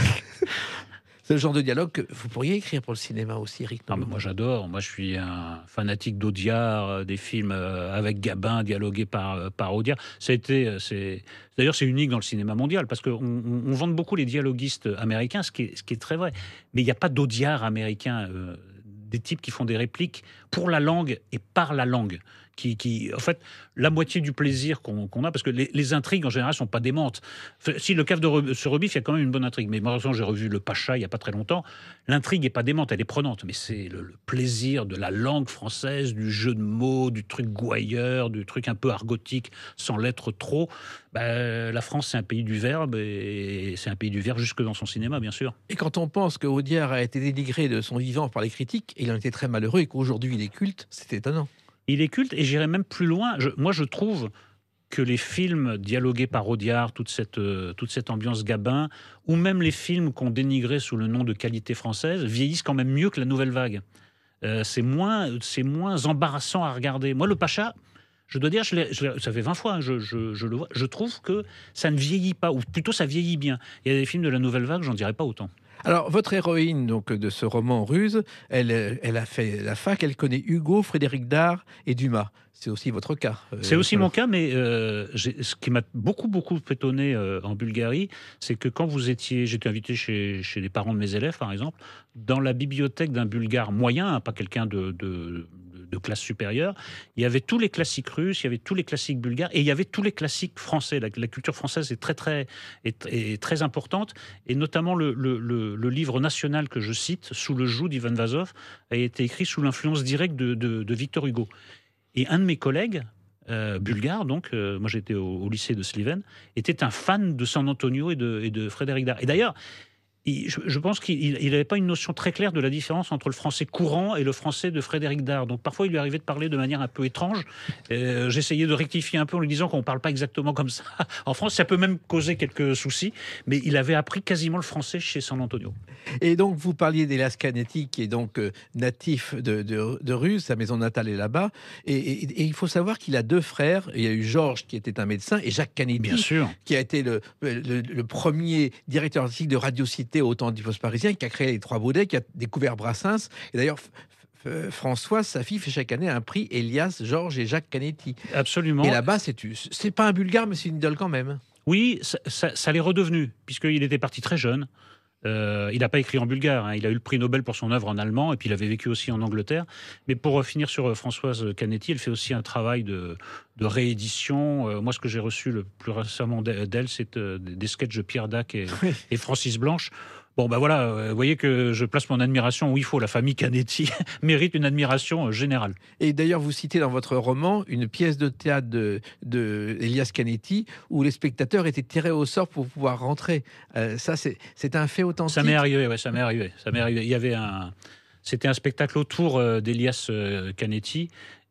C'est le genre de dialogue que vous pourriez écrire pour le cinéma aussi, Éric Non, Nolot. mais moi j'adore. Moi je suis un fanatique d'Audiard, euh, des films euh, avec Gabin dialogués par euh, par Audiard. Ça a été, euh, c'est d'ailleurs c'est unique dans le cinéma mondial parce qu'on on, on vante beaucoup les dialoguistes américains, ce qui est ce qui est très vrai. Mais il n'y a pas d'Audiard américain. Euh, des types qui font des répliques pour la langue et par la langue. Qui, qui, en fait, la moitié du plaisir qu'on qu'on a, parce que les, les intrigues en général sont pas démentes. Enfin, si le cave de Re- se rebiffe, il y a quand même une bonne intrigue. Mais moi, j'ai revu Le Pacha il y a pas très longtemps. L'intrigue est pas démente, elle est prenante. Mais c'est le, le plaisir de la langue française, du jeu de mots, du truc gouailleur, du truc un peu argotique, sans l'être trop. Ben, la France, c'est un pays du verbe et c'est un pays du verbe jusque dans son cinéma, bien sûr. Et quand on pense que Audiard a été dénigré de son vivant par les critiques, et il en était très malheureux, et qu'aujourd'hui il est culte, c'est étonnant. Il est culte et j'irais même plus loin. Je- moi, je trouve que les films dialogués par Audiard, toute cette, euh, toute cette ambiance Gabin, ou même les films qu'on dénigrait sous le nom de qualité française, vieillissent quand même mieux que la nouvelle vague. Euh, c'est moins, c'est moins embarrassant à regarder. Moi, Le Pacha, je dois dire, je l'ai- je l'ai- ça fait vingt fois, hein, je, je- je le vois, je trouve que ça ne vieillit pas, ou plutôt ça vieillit bien. Il y a des films de la nouvelle vague, j'en dirais pas autant. Alors, votre héroïne donc, de ce roman Ruse, elle, euh, elle a fait la fac, elle connaît Hugo, Frédéric Dard et Dumas. C'est aussi votre cas. euh, C'est aussi Éric mon cas, mais euh, j'ai- ce qui m'a beaucoup, beaucoup étonné euh, en Bulgarie, c'est que quand vous étiez, j'étais invité chez, chez les parents de mes élèves, par exemple, dans la bibliothèque d'un Bulgare moyen, hein, pas quelqu'un de, de, de classe supérieure, il y avait tous les classiques russes, il y avait tous les classiques bulgares, et il y avait tous les classiques français. La, la culture française est très, très, est, est très importante, et notamment le, le, le, le livre national que je cite, Sous le joug d'Ivan Vazov, a été écrit sous l'influence directe de, de, de Victor Hugo. Et un de mes collègues, euh, bulgare, donc, euh, moi j'étais au, au lycée de Sliven, était un fan de San Antonio et de, et de Frédéric Dard. Et d'ailleurs, il- je, je pense qu'il n'avait pas une notion très claire de la différence entre le français courant et le français de Frédéric Dard. Donc parfois, il lui arrivait de parler de manière un peu étrange. Euh, J'essayais de rectifier un peu en lui disant qu'on ne parle pas exactement comme ça. En France, ça peut même causer quelques soucis, mais il avait appris quasiment le français chez San Antonio. Et donc, vous parliez d'Elias Canetti, qui est donc euh, natif de, de, de Ruse, sa maison natale est là-bas. Et, et- et il faut savoir qu'il a deux frères. Il y a eu Georges, qui était un médecin, et Jacques Canetti, Bien sûr. qui a été le, le, le premier directeur artistique de Radio Cité au temps du Poste parisien, qui a créé les Trois Baudets, qui a découvert Brassens. Et d'ailleurs, F- F- Françoise, sa fille, fait chaque année un prix Elias, Georges et Jacques Canetti. Absolument. Et là-bas, c'est c'est pas un Bulgare, mais c'est une idole quand même. Oui, ça, ça, ça l'est redevenu, puisqu'il était parti très jeune. Euh, il n'a pas écrit en bulgare, hein. Il a eu le prix Nobel pour son œuvre en allemand, et puis il avait vécu aussi en Angleterre. Mais pour finir sur euh, Françoise Canetti, elle fait aussi un travail de, de réédition. Euh, moi, ce que j'ai reçu le plus récemment d'elle, c'est euh, des sketchs de Pierre Dac et, Oui. et Francis Blanche. Bon, ben voilà, euh, vous voyez que je place mon admiration où il faut. La famille Canetti mérite une admiration euh, générale. Et d'ailleurs, vous citez dans votre roman une pièce de théâtre de, de Elias Canetti où les spectateurs étaient tirés au sort pour pouvoir rentrer. Euh, ça, c'est c'est un fait authentique. Ça m'est arrivé, ouais, ça m'est arrivé. Ça m'est arrivé. Il y avait un, c'était un spectacle autour euh, d'Elias euh, Canetti.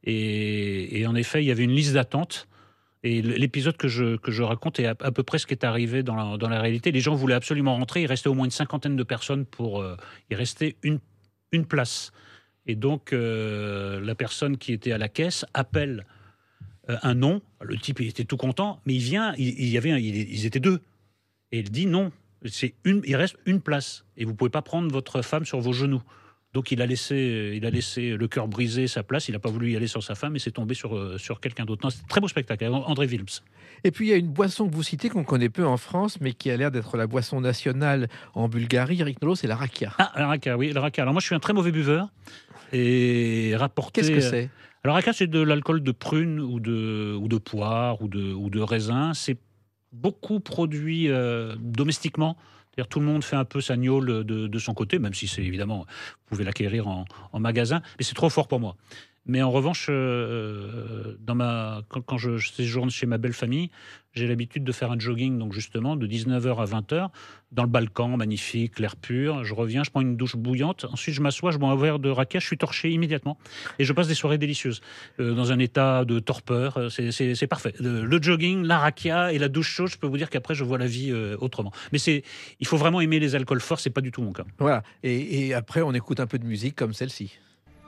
Et, et en effet, il y avait une liste d'attente. Et l'épisode que je, que je raconte est à, à peu près ce qui est arrivé dans la, dans la réalité. Les gens voulaient absolument rentrer. Il restait au moins une cinquantaine de personnes pour... Euh, il restait une, une place. Et donc, euh, la personne qui était à la caisse appelle euh, un nom. Le type, il était tout content, mais il vient, il, il y avait, un, il, ils étaient deux. Et il dit non, c'est une, il reste une place. Et vous ne pouvez pas prendre votre femme sur vos genoux. Donc il a laissé, il a laissé le cœur brisé sa place. Il n'a pas voulu y aller sur sa femme et s'est tombé sur, sur quelqu'un d'autre. C'est un très beau spectacle, André Wilms. Et puis il y a une boisson que vous citez qu'on connaît peu en France, mais qui a l'air d'être la boisson nationale en Bulgarie. Eric Nolot, c'est la rakia. Ah, la rakia, oui, la rakia. Alors moi, je suis un très mauvais buveur et rapporté. Qu'est-ce que c'est ? Alors la rakia, c'est de l'alcool de prune ou de ou de poire ou de ou de raisin. C'est beaucoup produit euh, domestiquement. C'est-à-dire, tout le monde fait un peu sa gnôle de, de son côté, même si c'est évidemment, vous pouvez l'acquérir en, en magasin, mais c'est trop fort pour moi. Mais en revanche, euh, dans ma, quand, quand je, je séjourne chez ma belle famille, j'ai l'habitude de faire un jogging, donc justement, de dix-neuf heures à vingt heures, dans le Balkan, magnifique, l'air pur. Je reviens, je prends une douche bouillante, ensuite je m'assois, je bois un verre de rakia, je suis torché immédiatement. Et je passe des soirées délicieuses, euh, dans un état de torpeur, c'est, c'est, c'est parfait. Le, le jogging, la rakia et la douche chaude, je peux vous dire qu'après, je vois la vie euh, autrement. Mais c'est, il faut vraiment aimer les alcools forts, c'est pas du tout mon cas. Voilà, et, et après, on écoute un peu de musique comme celle-ci.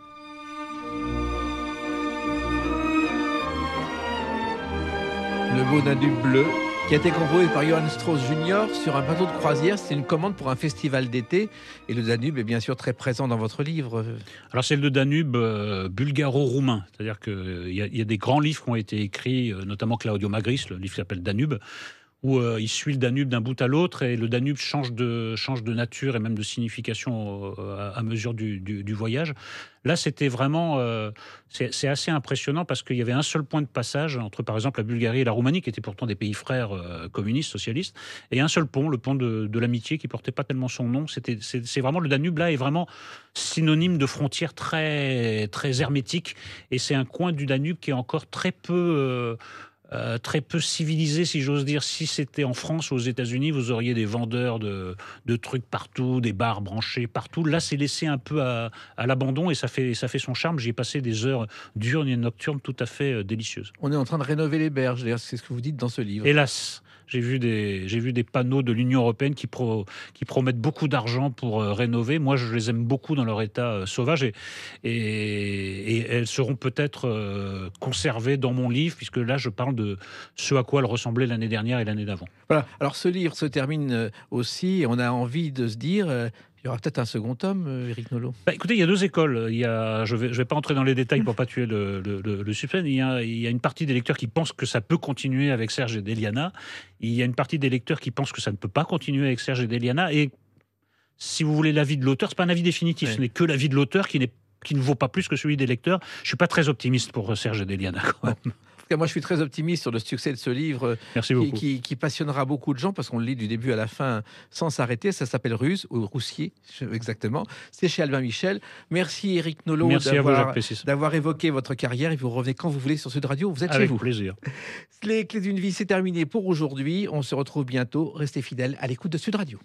Le beau Danube bleu, qui a été composé par Johann Strauss junior sur un bateau de croisière. C'est une commande pour un festival d'été. Et le Danube est bien sûr très présent dans votre livre. Alors c'est le Danube euh, bulgaro-roumain. C'est-à-dire qu'il euh, y, y a des grands livres qui ont été écrits, euh, notamment Claudio Magris, le livre qui s'appelle Danube, où euh, il suit le Danube d'un bout à l'autre et le Danube change de, change de nature et même de signification euh, à, à mesure du, du, du voyage. Là, c'était vraiment... Euh, c'est, c'est assez impressionnant parce qu'il y avait un seul point de passage entre, par exemple, la Bulgarie et la Roumanie, qui étaient pourtant des pays frères euh, communistes, socialistes, et un seul pont, le pont de, de l'amitié, qui portait pas tellement son nom. C'était, c'est, c'est vraiment... Le Danube, là, est vraiment synonyme de frontières très, très hermétiques. Et c'est un coin du Danube qui est encore très peu... Euh, Euh, très peu civilisé, si j'ose dire. Si c'était en France ou aux États-Unis, vous auriez des vendeurs de, de trucs partout, des bars branchés partout. Là, c'est laissé un peu à, à l'abandon et ça fait, ça fait son charme. J'y ai passé des heures diurnes et nocturnes tout à fait euh, délicieuses. On est en train de rénover les berges, d'ailleurs, c'est ce que vous dites dans ce livre. Hélas, j'ai vu des, j'ai vu des panneaux de l'Union européenne qui, pro, qui promettent beaucoup d'argent pour euh, rénover. Moi, je les aime beaucoup dans leur état euh, sauvage et, et, et elles seront peut-être euh, conservées dans mon livre, puisque là, je parle de ce à quoi elles ressemblaient l'année dernière et l'année d'avant. Voilà. Alors, ce livre se termine aussi et on a envie de se dire... Euh, il y aura peut-être un second tome, Eric Nolot. Bah, écoutez, il y a deux écoles. Il y a, je ne vais, je vais pas entrer dans les détails pour ne pas tuer le, le, le, le suspense. Il y, a, il y a une partie des lecteurs qui pensent que ça peut continuer avec Serge et Déliana. Il y a une partie des lecteurs qui pensent que ça ne peut pas continuer avec Serge et Déliana. Et si vous voulez l'avis de l'auteur, ce n'est pas un avis définitif. Ouais. Ce n'est que l'avis de l'auteur qui, n'est, qui ne vaut pas plus que celui des lecteurs. Je ne suis pas très optimiste pour Serge et Déliana, quand même. Moi, je suis très optimiste sur le succès de ce livre. Merci qui, beaucoup. Qui, qui passionnera beaucoup de gens parce qu'on le lit du début à la fin sans s'arrêter. Ça s'appelle Ruse, ou Roussier, exactement. C'est chez Albin Michel. Merci Eric Nolot d'avoir, d'avoir évoqué votre carrière. Et vous revenez quand vous voulez sur Sud Radio. Vous êtes Avec chez vous. Avec plaisir. Les Clés d'une vie, c'est terminé pour aujourd'hui. On se retrouve bientôt. Restez fidèles à l'écoute de Sud Radio.